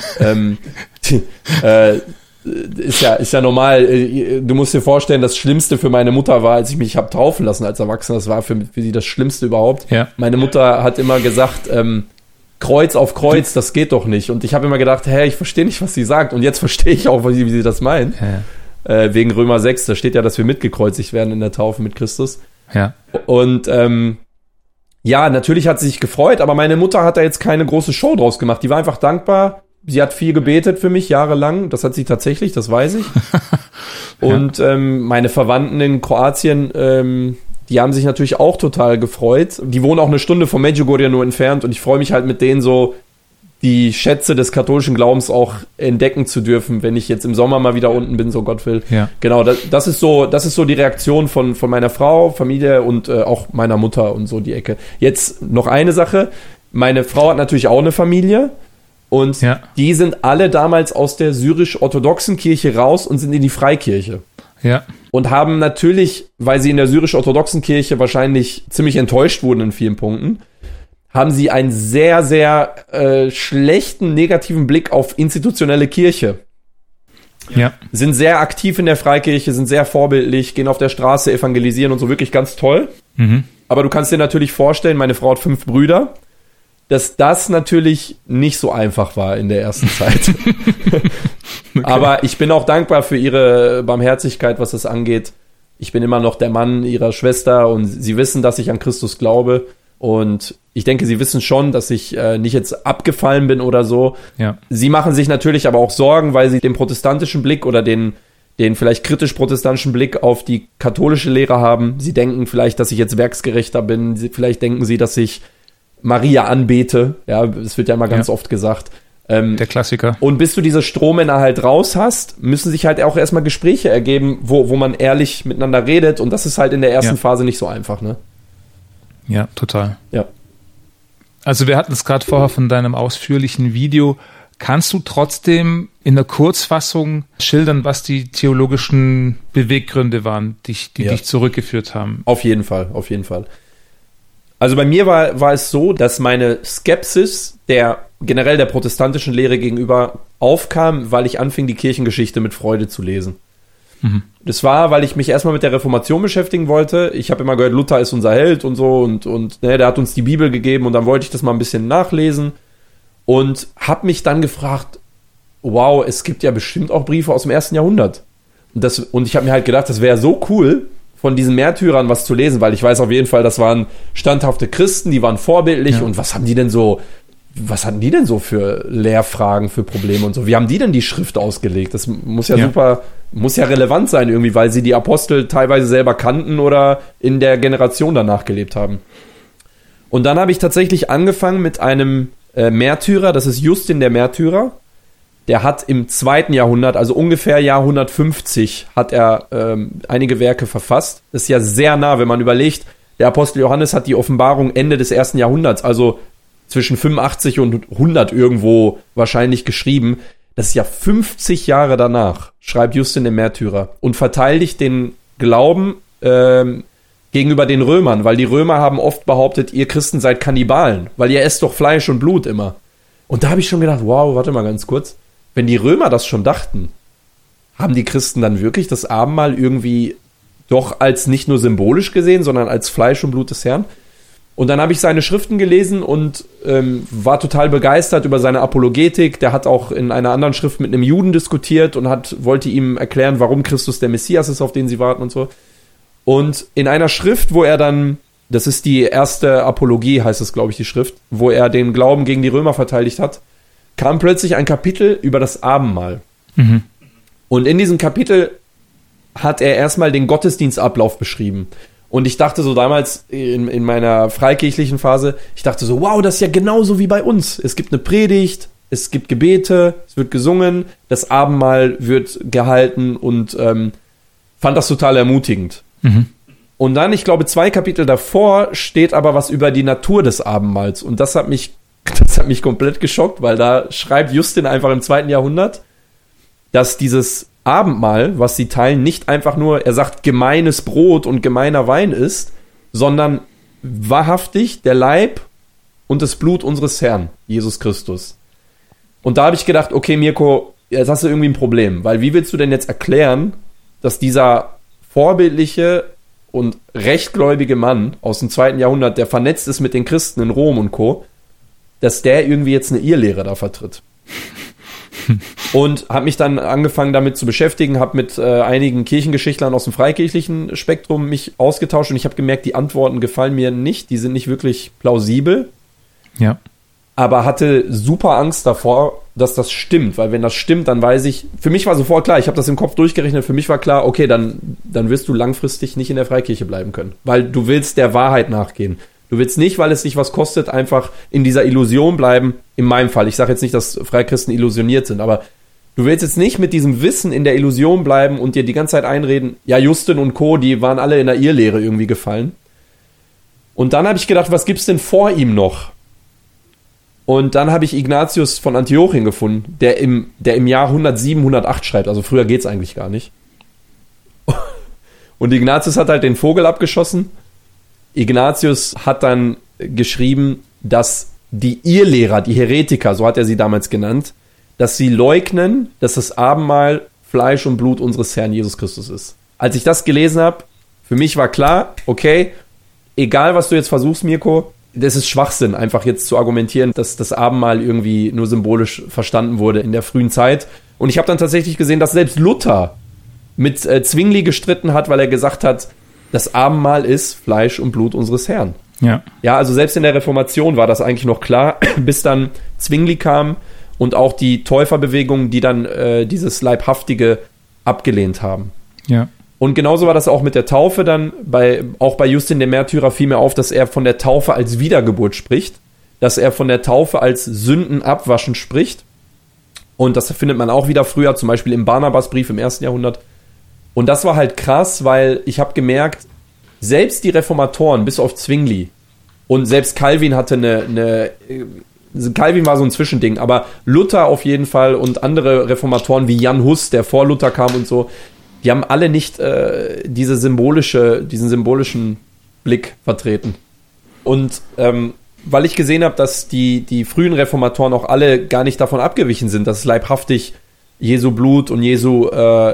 Ist ja normal. Du musst dir vorstellen, das Schlimmste für meine Mutter war, als ich mich habe taufen lassen als Erwachsener. Das war für sie das Schlimmste überhaupt. Ja. Meine Mutter hat immer gesagt, Kreuz auf Kreuz, das geht doch nicht. Und ich habe immer gedacht, ich verstehe nicht, was sie sagt. Und jetzt verstehe ich auch, wie sie das meint. Ja. Wegen Römer 6, da steht ja, dass wir mitgekreuzigt werden in der Taufe mit Christus. Ja. Und ja, natürlich hat sie sich gefreut, aber meine Mutter hat da jetzt keine große Show draus gemacht. Die war einfach dankbar. Sie hat viel gebetet für mich, jahrelang. Das hat sie tatsächlich, das weiß ich. Und meine Verwandten in Kroatien, die haben sich natürlich auch total gefreut. Die wohnen auch 1 Stunde von Medjugorje nur entfernt und ich freue mich halt mit denen so, die Schätze des katholischen Glaubens auch entdecken zu dürfen, wenn ich jetzt im Sommer mal wieder unten bin, so Gott will. Ja. Genau, das ist so die Reaktion von meiner Frau, Familie und auch meiner Mutter und so die Ecke. Jetzt noch eine Sache. Meine Frau hat natürlich auch eine Familie und die sind alle damals aus der syrisch-orthodoxen Kirche raus und sind in die Freikirche. Ja. Und haben natürlich, weil sie in der syrisch-orthodoxen Kirche wahrscheinlich ziemlich enttäuscht wurden in vielen Punkten, haben sie einen sehr, sehr schlechten, negativen Blick auf institutionelle Kirche. Ja. Sind sehr aktiv in der Freikirche, sind sehr vorbildlich, gehen auf der Straße, evangelisieren und so, wirklich ganz toll. Mhm. Aber du kannst dir natürlich vorstellen, meine Frau hat 5 Brüder, dass das natürlich nicht so einfach war in der ersten Zeit. Okay. Aber ich bin auch dankbar für ihre Barmherzigkeit, was das angeht. Ich bin immer noch der Mann ihrer Schwester und sie wissen, dass ich an Christus glaube. Und ich denke, sie wissen schon, dass ich nicht jetzt abgefallen bin oder so. Ja. Sie machen sich natürlich aber auch Sorgen, weil sie den protestantischen Blick oder den vielleicht kritisch-protestantischen Blick auf die katholische Lehre haben. Sie denken vielleicht, dass ich jetzt werksgerechter bin. Vielleicht denken sie, dass ich Maria anbete. Ja, das wird ja immer ganz oft gesagt. Der Klassiker. Und bis du diese Strohmänner halt raus hast, müssen sich halt auch erstmal Gespräche ergeben, wo man ehrlich miteinander redet. Und das ist halt in der ersten Phase nicht so einfach, ne? Ja, total. Ja. Also wir hatten es gerade vorher von deinem ausführlichen Video. Kannst du trotzdem in der Kurzfassung schildern, was die theologischen Beweggründe waren, die dich zurückgeführt haben? Auf jeden Fall. Also bei mir war es so, dass meine Skepsis generell der protestantischen Lehre gegenüber aufkam, weil ich anfing, die Kirchengeschichte mit Freude zu lesen. Das war, weil ich mich erstmal mit der Reformation beschäftigen wollte. Ich habe immer gehört, Luther ist unser Held und so und ne, der hat uns die Bibel gegeben und dann wollte ich das mal ein bisschen nachlesen und habe mich dann gefragt, wow, es gibt ja bestimmt auch Briefe aus dem 1. Jahrhundert. Und ich habe mir halt gedacht, das wäre so cool, von diesen Märtyrern was zu lesen, weil ich weiß auf jeden Fall, das waren standhafte Christen, die waren vorbildlich und was hatten die denn so für Lehrfragen, für Probleme und so? Wie haben die denn die Schrift ausgelegt? Das muss ja relevant sein irgendwie, weil sie die Apostel teilweise selber kannten oder in der Generation danach gelebt haben. Und dann habe ich tatsächlich angefangen mit einem Märtyrer, das ist Justin der Märtyrer. Der hat im 2. Jahrhundert, also ungefähr Jahr 150, hat er einige Werke verfasst. Das ist ja sehr nah, wenn man überlegt, der Apostel Johannes hat die Offenbarung Ende des 1. Jahrhunderts, also zwischen 85 und 100 irgendwo wahrscheinlich geschrieben. Das ist ja 50 Jahre danach, schreibt Justin der Märtyrer und verteidigt den Glauben gegenüber den Römern, weil die Römer haben oft behauptet, ihr Christen seid Kannibalen, weil ihr esst doch Fleisch und Blut immer. Und da habe ich schon gedacht, wow, warte mal ganz kurz. Wenn die Römer das schon dachten, haben die Christen dann wirklich das Abendmahl irgendwie doch als nicht nur symbolisch gesehen, sondern als Fleisch und Blut des Herrn? Und dann habe ich seine Schriften gelesen und war total begeistert über seine Apologetik. Der hat auch in einer anderen Schrift mit einem Juden diskutiert und wollte ihm erklären, warum Christus der Messias ist, auf den sie warten und so. Und in einer Schrift, wo er dann, das ist die erste Apologie, heißt es, glaube ich, die Schrift, wo er den Glauben gegen die Römer verteidigt hat, kam plötzlich ein Kapitel über das Abendmahl. Und in diesem Kapitel hat er erstmal den Gottesdienstablauf beschrieben. Und ich dachte so damals in meiner freikirchlichen Phase, ich dachte so, wow, das ist ja genauso wie bei uns. Es gibt eine Predigt, es gibt Gebete, es wird gesungen, das Abendmahl wird gehalten und fand das total ermutigend. Und dann, ich glaube, 2 Kapitel davor steht aber was über die Natur des Abendmahls. Und das hat mich komplett geschockt, weil da schreibt Justin einfach im 2. Jahrhundert, dass dieses Abendmahl, was sie teilen, nicht einfach nur, er sagt, gemeines Brot und gemeiner Wein ist, sondern wahrhaftig der Leib und das Blut unseres Herrn, Jesus Christus. Und da habe ich gedacht, okay, Mirko, jetzt hast du irgendwie ein Problem, weil wie willst du denn jetzt erklären, dass dieser vorbildliche und rechtgläubige Mann aus dem 2. Jahrhundert, der vernetzt ist mit den Christen in Rom und Co., dass der irgendwie jetzt eine Irrlehre da vertritt. Und habe mich dann angefangen damit zu beschäftigen, habe mit einigen Kirchengeschichtlern aus dem freikirchlichen Spektrum mich ausgetauscht und ich habe gemerkt, die Antworten gefallen mir nicht, die sind nicht wirklich plausibel. Ja. Aber hatte super Angst davor, dass das stimmt, weil wenn das stimmt, dann weiß ich, für mich war sofort klar, ich habe das im Kopf durchgerechnet, für mich war klar, okay, dann wirst du langfristig nicht in der Freikirche bleiben können, weil du willst der Wahrheit nachgehen. Du willst nicht, weil es dich was kostet, einfach in dieser Illusion bleiben. In meinem Fall, ich sage jetzt nicht, dass Freichristen illusioniert sind, aber du willst jetzt nicht mit diesem Wissen in der Illusion bleiben und dir die ganze Zeit einreden, ja, Justin und Co., die waren alle in der Irrlehre irgendwie gefallen. Und dann habe ich gedacht, was gibt's denn vor ihm noch? Und dann habe ich Ignatius von Antiochien gefunden, der im Jahr 107, 108 schreibt, also früher geht's eigentlich gar nicht. Und Ignatius hat halt den Vogel abgeschossen. Ignatius hat dann geschrieben, dass die Irrlehrer, die Heretiker, so hat er sie damals genannt, dass sie leugnen, dass das Abendmahl Fleisch und Blut unseres Herrn Jesus Christus ist. Als ich das gelesen habe, für mich war klar, okay, egal was du jetzt versuchst, Mirko, das ist Schwachsinn, einfach jetzt zu argumentieren, dass das Abendmahl irgendwie nur symbolisch verstanden wurde in der frühen Zeit. Und ich habe dann tatsächlich gesehen, dass selbst Luther mit Zwingli gestritten hat, weil er gesagt hat, das Abendmahl ist Fleisch und Blut unseres Herrn. Ja, also selbst in der Reformation war das eigentlich noch klar, bis dann Zwingli kam und auch die Täuferbewegung, die dann dieses Leibhaftige abgelehnt haben. Ja. Und genauso war das auch mit der Taufe dann. Auch bei Justin dem Märtyrer fiel mir auf, dass er von der Taufe als Wiedergeburt spricht, dass er von der Taufe als Sündenabwaschen spricht. Und das findet man auch wieder früher, zum Beispiel im Barnabasbrief im 1. Jahrhundert. Und das war halt krass, weil ich habe gemerkt, selbst die Reformatoren, bis auf Zwingli, und selbst Calvin hatte Calvin war so ein Zwischending, aber Luther auf jeden Fall und andere Reformatoren wie Jan Hus, der vor Luther kam und so, die haben alle nicht diesen symbolischen Blick vertreten. Und weil ich gesehen habe, dass die frühen Reformatoren auch alle gar nicht davon abgewichen sind, dass es leibhaftig Jesu Blut und Jesu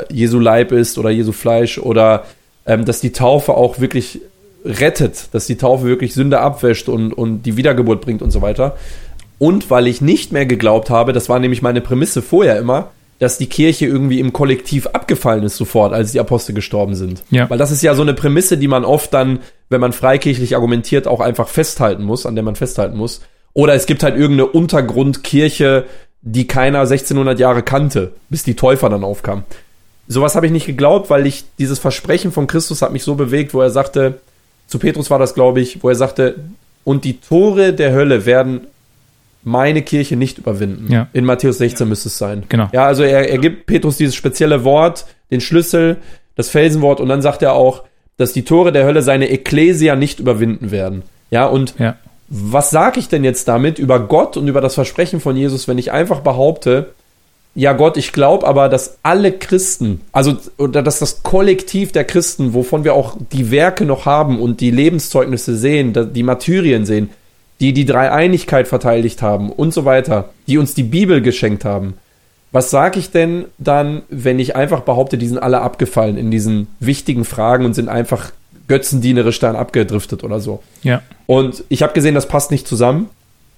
Leib ist oder Jesu Fleisch oder dass die Taufe auch wirklich rettet, dass die Taufe wirklich Sünde abwäscht und die Wiedergeburt bringt und so weiter. Und weil ich nicht mehr geglaubt habe, das war nämlich meine Prämisse vorher immer, dass die Kirche irgendwie im Kollektiv abgefallen ist sofort, als die Apostel gestorben sind. Ja. Weil das ist ja so eine Prämisse, die man oft dann, wenn man freikirchlich argumentiert, auch einfach festhalten muss, an der man festhalten muss. Oder es gibt halt irgendeine Untergrundkirche, die keiner 1600 Jahre kannte, bis die Täufer dann aufkamen. Sowas habe ich nicht geglaubt, weil dieses Versprechen von Christus hat mich so bewegt, wo er sagte, zu Petrus war das, glaube ich, wo er sagte, und die Tore der Hölle werden meine Kirche nicht überwinden. Ja. In Matthäus 16 müsste es sein. Genau. Ja, also er gibt Petrus dieses spezielle Wort, den Schlüssel, das Felsenwort, und dann sagt er auch, dass die Tore der Hölle seine Ekklesia nicht überwinden werden. Ja, und was sage ich denn jetzt damit über Gott und über das Versprechen von Jesus, wenn ich einfach behaupte, ja Gott, ich glaube aber, dass alle Christen, oder dass das Kollektiv der Christen, wovon wir auch die Werke noch haben und die Lebenszeugnisse sehen, die Martyrien sehen, die Dreieinigkeit verteidigt haben und so weiter, die uns die Bibel geschenkt haben. Was sage ich denn dann, wenn ich einfach behaupte, die sind alle abgefallen in diesen wichtigen Fragen und sind einfach götzendienerisch dann abgedriftet oder so? Ja. Und ich habe gesehen, das passt nicht zusammen.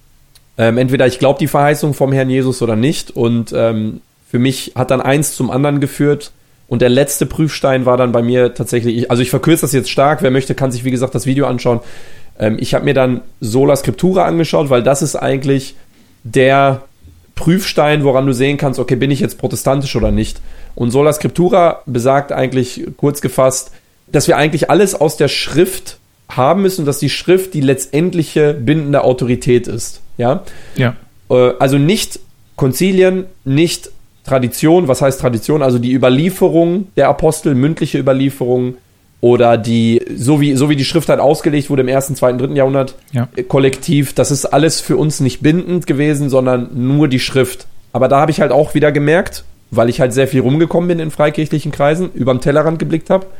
Entweder ich glaube die Verheißung vom Herrn Jesus oder nicht. Und für mich hat dann eins zum anderen geführt. Und der letzte Prüfstein war dann bei mir tatsächlich, also ich verkürze das jetzt stark, wer möchte, kann sich wie gesagt das Video anschauen. Ich habe mir dann Sola Scriptura angeschaut, weil das ist eigentlich der Prüfstein, woran du sehen kannst, okay, bin ich jetzt protestantisch oder nicht. Und Sola Scriptura besagt eigentlich, kurz gefasst, dass wir eigentlich alles aus der Schrift haben müssen und dass die Schrift die letztendliche bindende Autorität ist. Ja? Ja. Also nicht Konzilien, nicht Tradition. Was heißt Tradition? Also die Überlieferung der Apostel, mündliche Überlieferung, oder so wie die Schrift halt ausgelegt wurde im 1., 2., 3. Jahrhundert, kollektiv, das ist alles für uns nicht bindend gewesen, sondern nur die Schrift. Aber da habe ich halt auch wieder gemerkt, weil ich halt sehr viel rumgekommen bin in freikirchlichen Kreisen, über den Tellerrand geblickt habe,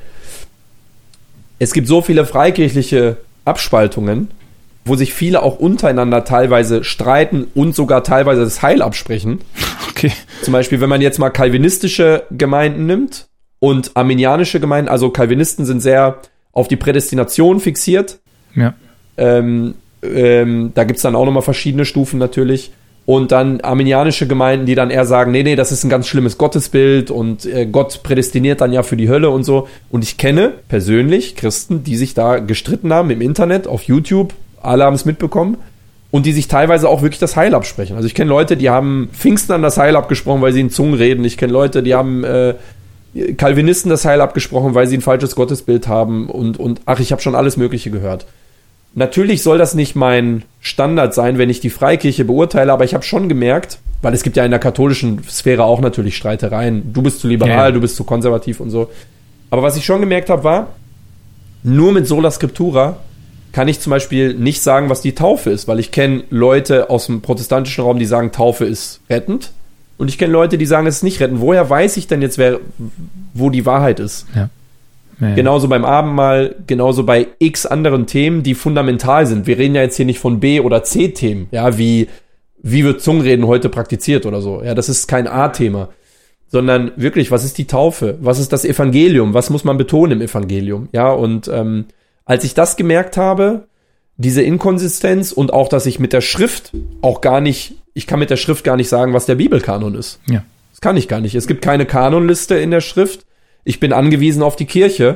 es gibt so viele freikirchliche Abspaltungen, wo sich viele auch untereinander teilweise streiten und sogar teilweise das Heil absprechen. Okay. Zum Beispiel, wenn man jetzt mal calvinistische Gemeinden nimmt, und arminianische Gemeinden, also Calvinisten sind sehr auf die Prädestination fixiert. Ja. Da gibt's dann auch nochmal verschiedene Stufen natürlich. Und dann arminianische Gemeinden, die dann eher sagen, nee, das ist ein ganz schlimmes Gottesbild und Gott prädestiniert dann ja für die Hölle und so. Und ich kenne persönlich Christen, die sich da gestritten haben im Internet, auf YouTube, alle haben es mitbekommen, und die sich teilweise auch wirklich das Heil absprechen. Also ich kenne Leute, die haben Pfingsten an das Heil abgesprochen, weil sie in Zungen reden. Ich kenne Leute, die haben Calvinisten das Heil abgesprochen, weil sie ein falsches Gottesbild haben und ich habe schon alles Mögliche gehört. Natürlich soll das nicht mein Standard sein, wenn ich die Freikirche beurteile, aber ich habe schon gemerkt, weil es gibt ja in der katholischen Sphäre auch natürlich Streitereien, du bist zu liberal, du bist zu konservativ und so. Aber was ich schon gemerkt habe, war, nur mit Sola Scriptura kann ich zum Beispiel nicht sagen, was die Taufe ist, weil ich kenne Leute aus dem protestantischen Raum, die sagen, Taufe ist rettend. Und ich kenne Leute, die sagen, es ist nicht retten. Woher weiß ich denn jetzt, wo die Wahrheit ist? Ja. Genauso beim Abendmahl, genauso bei x anderen Themen, die fundamental sind. Wir reden ja jetzt hier nicht von B- oder C-Themen, ja, wie wird Zungenreden heute praktiziert oder so. Ja, das ist kein A-Thema. Sondern wirklich, was ist die Taufe? Was ist das Evangelium? Was muss man betonen im Evangelium? Ja, und als ich das gemerkt habe, diese Inkonsistenz und auch, dass ich mit der Schrift ich kann mit der Schrift gar nicht sagen, was der Bibelkanon ist. Ja. Das kann ich gar nicht. Es gibt keine Kanonliste in der Schrift. Ich bin angewiesen auf die Kirche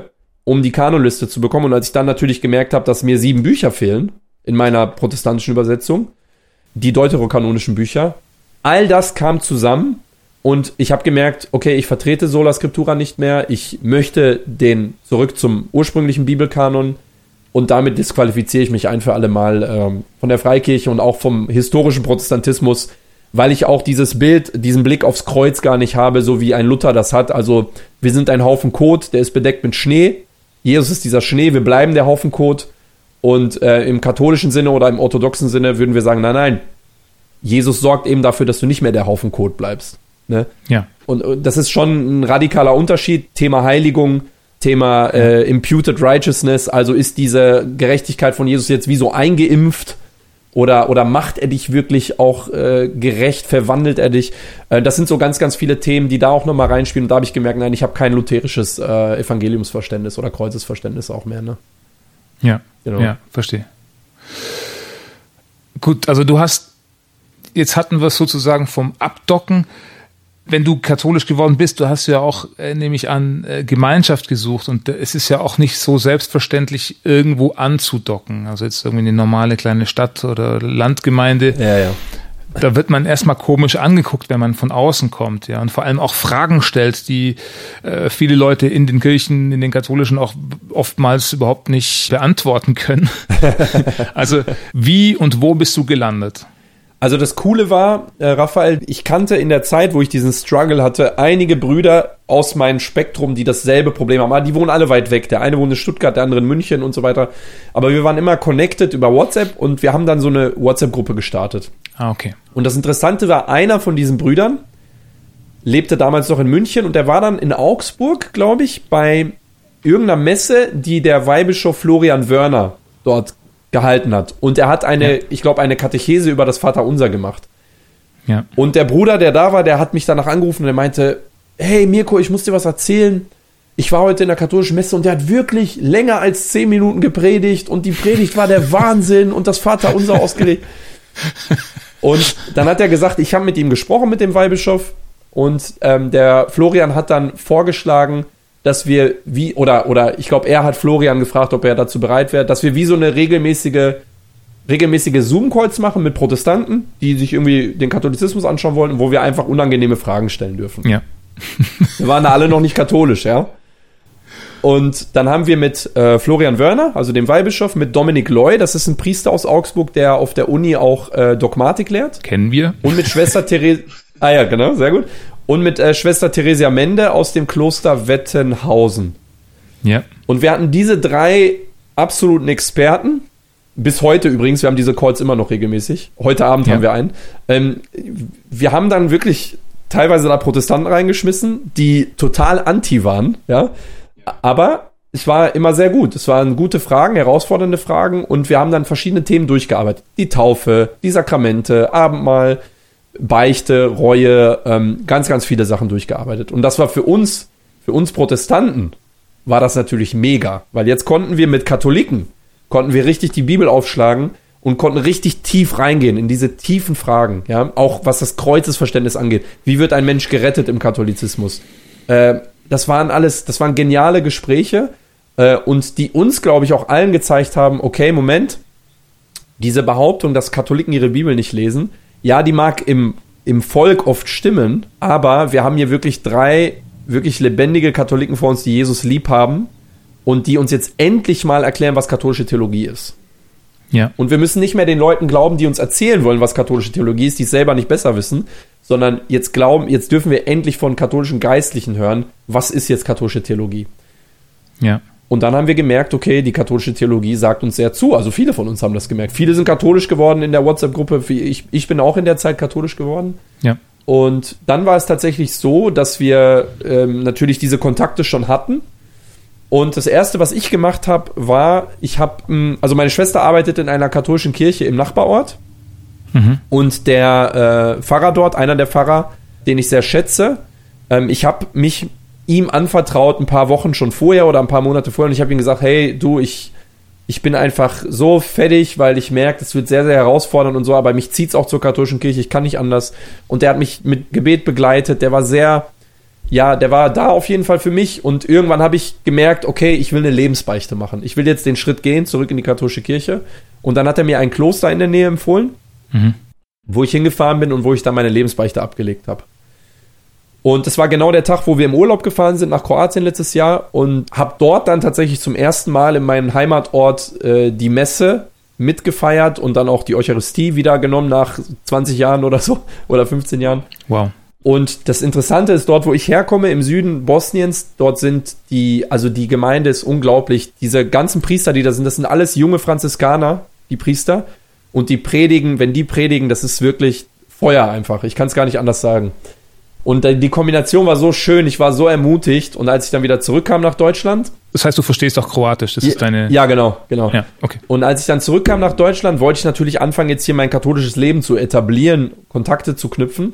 um die Kanonliste zu bekommen. Und als ich dann natürlich gemerkt habe, dass mir 7 Bücher fehlen in meiner protestantischen Übersetzung, die deuterokanonischen Bücher, all das kam zusammen und ich habe gemerkt, okay, ich vertrete Sola Scriptura nicht mehr, ich möchte zurück zum ursprünglichen Bibelkanon und damit disqualifiziere ich mich ein für alle Mal von der Freikirche und auch vom historischen Protestantismus, weil ich auch diesen Blick aufs Kreuz gar nicht habe, so wie ein Luther das hat. Also wir sind ein Haufen Kot, der ist bedeckt mit Schnee. Jesus ist dieser Schnee, wir bleiben der Haufen Kot. Und im katholischen Sinne oder im orthodoxen Sinne würden wir sagen, nein, Jesus sorgt eben dafür, dass du nicht mehr der Haufen Kot bleibst. Ne? Ja. Und das ist schon ein radikaler Unterschied. Thema Heiligung, Thema Imputed Righteousness. Also ist diese Gerechtigkeit von Jesus jetzt wie so eingeimpft oder macht er dich wirklich auch gerecht, verwandelt er dich? Das sind so ganz, ganz viele Themen, die da auch nochmal reinspielen. Und da habe ich gemerkt, nein, ich habe kein lutherisches Evangeliumsverständnis oder Kreuzesverständnis auch mehr. Ne? Ja, genau. Ja, verstehe. Gut, also jetzt hatten wir es sozusagen vom Abdocken. Wenn du katholisch geworden bist, du hast ja auch, nehme ich an, Gemeinschaft gesucht und es ist ja auch nicht so selbstverständlich, irgendwo anzudocken. Also jetzt irgendwie eine normale kleine Stadt oder Landgemeinde. Ja. Da wird man erstmal komisch angeguckt, wenn man von außen kommt, ja, und vor allem auch Fragen stellt, die viele Leute in den Kirchen, in den katholischen auch oftmals überhaupt nicht beantworten können. Also wie und wo bist du gelandet? Also das Coole war, Raphael, ich kannte in der Zeit, wo ich diesen Struggle hatte, einige Brüder aus meinem Spektrum, die dasselbe Problem haben. Aber die wohnen alle weit weg. Der eine wohnt in Stuttgart, der andere in München und so weiter. Aber wir waren immer connected über WhatsApp und wir haben dann so eine WhatsApp-Gruppe gestartet. Ah, okay. Und das Interessante war, einer von diesen Brüdern lebte damals noch in München und der war dann in Augsburg, glaube ich, bei irgendeiner Messe, die der Weihbischof Florian Wörner dort gehalten hat. Und er hat eine Katechese über das Vaterunser gemacht. Ja. Und der Bruder, der da war, der hat mich danach angerufen und er meinte, hey Mirko, ich muss dir was erzählen. Ich war heute in der katholischen Messe und der hat wirklich länger als 10 Minuten gepredigt und die Predigt war der Wahnsinn und das Vaterunser ausgelegt. Und dann hat er gesagt, ich habe mit ihm gesprochen, mit dem Weihbischof und der Florian hat dann vorgeschlagen, dass wir oder ich glaube, er hat Florian gefragt, ob er dazu bereit wäre, dass wir wie so eine regelmäßige Zoom-Calls machen mit Protestanten, die sich irgendwie den Katholizismus anschauen wollen, wo wir einfach unangenehme Fragen stellen dürfen. Ja. Wir waren da alle noch nicht katholisch, ja. Und dann haben wir mit Florian Wörner, also dem Weihbischof, mit Dominik Loy, das ist ein Priester aus Augsburg, der auf der Uni auch Dogmatik lehrt. Kennen wir. Und mit Schwester Therese, ja, genau, sehr gut. Und mit Schwester Theresia Mende aus dem Kloster Wettenhausen. Ja. Und wir hatten diese 3 absoluten Experten, bis heute übrigens, wir haben diese Calls immer noch regelmäßig. Heute Abend haben wir einen. Wir haben dann wirklich teilweise da Protestanten reingeschmissen, die total anti waren, ja. Aber es war immer sehr gut. Es waren gute Fragen, herausfordernde Fragen und wir haben dann verschiedene Themen durchgearbeitet. Die Taufe, die Sakramente, Abendmahl, Beichte, Reue, ganz, ganz viele Sachen durchgearbeitet. Und das war für uns Protestanten, war das natürlich mega. Weil jetzt konnten wir mit Katholiken, richtig die Bibel aufschlagen und konnten richtig tief reingehen in diese tiefen Fragen. Ja? Auch was das Kreuzesverständnis angeht. Wie wird ein Mensch gerettet im Katholizismus? Das waren geniale Gespräche und die uns, glaube ich, auch allen gezeigt haben, okay, Moment, diese Behauptung, dass Katholiken ihre Bibel nicht lesen, ja, die mag im Volk oft stimmen, aber wir haben hier wirklich 3 wirklich lebendige Katholiken vor uns, die Jesus lieb haben und die uns jetzt endlich mal erklären, was katholische Theologie ist. Ja. Und wir müssen nicht mehr den Leuten glauben, die uns erzählen wollen, was katholische Theologie ist, die es selber nicht besser wissen, sondern jetzt dürfen wir endlich von katholischen Geistlichen hören, was ist jetzt katholische Theologie? Ja. Und dann haben wir gemerkt, okay, die katholische Theologie sagt uns sehr zu. Also viele von uns haben das gemerkt. Viele sind katholisch geworden in der WhatsApp-Gruppe. Ich bin auch in der Zeit katholisch geworden. Ja. Und dann war es tatsächlich so, dass wir natürlich diese Kontakte schon hatten. Und das Erste, was ich gemacht habe, war, also meine Schwester arbeitet in einer katholischen Kirche im Nachbarort. Mhm. Und der Pfarrer dort, einer der Pfarrer, den ich sehr schätze, ich habe mich ihm anvertraut ein paar Wochen schon vorher oder ein paar Monate vorher und ich habe ihm gesagt, hey, du, ich bin einfach so fertig, weil ich merke, es wird sehr, sehr herausfordernd und so, aber mich zieht's auch zur katholischen Kirche, ich kann nicht anders. Und der hat mich mit Gebet begleitet, der war sehr ja, der war da auf jeden Fall für mich und irgendwann habe ich gemerkt, okay, ich will eine Lebensbeichte machen. Ich will jetzt den Schritt gehen, zurück in die katholische Kirche. Und dann hat er mir ein Kloster in der Nähe empfohlen, wo ich hingefahren bin und wo ich dann meine Lebensbeichte abgelegt habe. Und das war genau der Tag, wo wir im Urlaub gefahren sind nach Kroatien letztes Jahr und habe dort dann tatsächlich zum ersten Mal in meinem Heimatort die Messe mitgefeiert und dann auch die Eucharistie wieder genommen nach 20 Jahren oder so oder 15 Jahren. Wow. Und das Interessante ist, dort, wo ich herkomme, im Süden Bosniens, dort sind die Gemeinde ist unglaublich. Diese ganzen Priester, die da sind, das sind alles junge Franziskaner, die Priester. Und die predigen, wenn die predigen, das ist wirklich Feuer einfach. Ich kann es gar nicht anders sagen. Und die Kombination war so schön, ich war so ermutigt. Und als ich dann wieder zurückkam nach Deutschland. Das heißt, du verstehst auch Kroatisch, das ist deine... Ja, genau. Ja, okay. Und als ich dann zurückkam nach Deutschland, wollte ich natürlich anfangen, jetzt hier mein katholisches Leben zu etablieren, Kontakte zu knüpfen.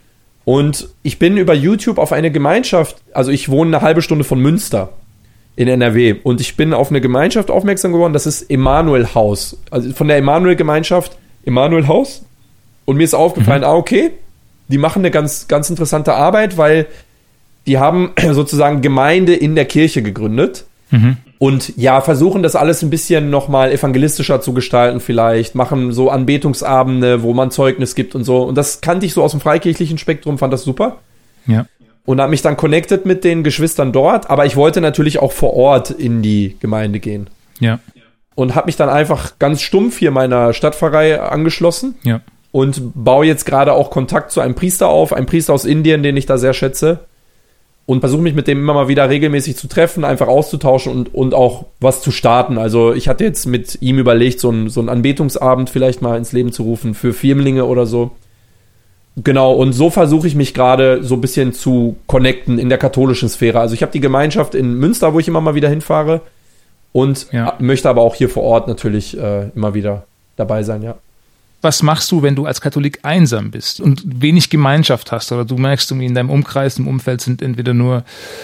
Und ich bin über YouTube auf eine Gemeinschaft, also ich wohne eine halbe Stunde von Münster in NRW und ich bin auf eine Gemeinschaft aufmerksam geworden, das ist Emanuel Haus, also von der Emanuel-Gemeinschaft Emanuel Haus und mir ist aufgefallen, okay, die machen eine ganz, ganz interessante Arbeit, weil die haben sozusagen Gemeinde in der Kirche gegründet und ja, versuchen das alles ein bisschen nochmal evangelistischer zu gestalten vielleicht, machen so Anbetungsabende, wo man Zeugnis gibt und so. Und das kannte ich so aus dem freikirchlichen Spektrum, fand das super. Ja. Und habe mich dann connected mit den Geschwistern dort, aber ich wollte natürlich auch vor Ort in die Gemeinde gehen. Ja. Und habe mich dann einfach ganz stumpf hier meiner Stadtpfarrei angeschlossen. Ja. Und baue jetzt gerade auch Kontakt zu einem Priester auf, ein Priester aus Indien, den ich da sehr schätze. Und versuche mich mit dem immer mal wieder regelmäßig zu treffen, einfach auszutauschen und auch was zu starten. Also ich hatte jetzt mit ihm überlegt, so einen Anbetungsabend vielleicht mal ins Leben zu rufen für Firmlinge oder so. Genau, und so versuche ich mich gerade so ein bisschen zu connecten in der katholischen Sphäre. Also ich habe die Gemeinschaft in Münster, wo ich immer mal wieder hinfahre und möchte aber auch hier vor Ort natürlich immer wieder dabei sein, ja. Was machst du, wenn du als Katholik einsam bist und wenig Gemeinschaft hast oder du merkst, in deinem Umkreis, im Umfeld sind entweder nur,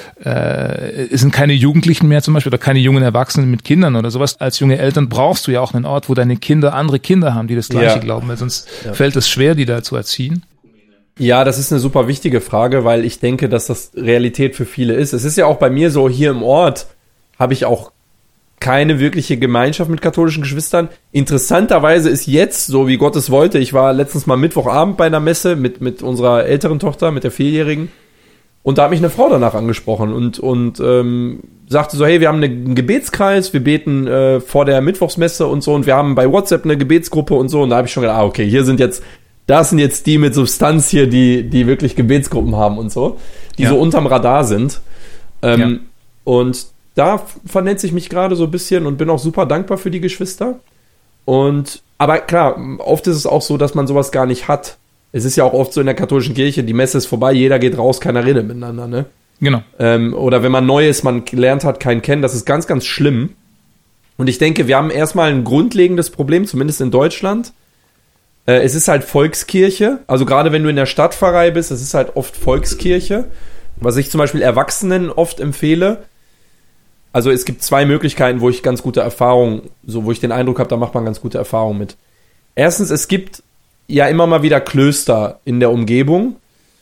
es sind keine Jugendlichen mehr zum Beispiel oder keine jungen Erwachsenen mit Kindern oder sowas. Als junge Eltern brauchst du ja auch einen Ort, wo deine Kinder andere Kinder haben, die das Gleiche glauben, weil sonst fällt es schwer, die da zu erziehen. Ja, das ist eine super wichtige Frage, weil ich denke, dass das Realität für viele ist. Es ist ja auch bei mir so, hier im Ort habe ich auch keine wirkliche Gemeinschaft mit katholischen Geschwistern. Interessanterweise ist jetzt, so wie Gott es wollte, ich war letztens mal Mittwochabend bei einer Messe mit unserer älteren Tochter, mit der 4-Jährigen, und da hat mich eine Frau danach angesprochen und sagte so, hey, wir haben einen Gebetskreis, wir beten vor der Mittwochsmesse und so und wir haben bei WhatsApp eine Gebetsgruppe und so und da habe ich schon gedacht, okay, das sind jetzt die mit Substanz hier, die wirklich Gebetsgruppen haben und so, die so unterm Radar sind. Und da vernetze ich mich gerade so ein bisschen und bin auch super dankbar für die Geschwister. Aber klar, oft ist es auch so, dass man sowas gar nicht hat. Es ist ja auch oft so in der katholischen Kirche, die Messe ist vorbei, jeder geht raus, keiner redet miteinander, ne? Genau. Oder wenn man neu ist, man lernt hat keinen kennen, das ist ganz, ganz schlimm. Und ich denke, wir haben erstmal ein grundlegendes Problem, zumindest in Deutschland. Es ist halt Volkskirche, also gerade wenn du in der Stadtpfarrei bist, es ist halt oft Volkskirche, was ich zum Beispiel Erwachsenen oft empfehle. Also es gibt 2 Möglichkeiten, wo ich ganz gute Erfahrungen, so wo ich den Eindruck habe, da macht man ganz gute Erfahrungen mit. Erstens, es gibt ja immer mal wieder Klöster in der Umgebung,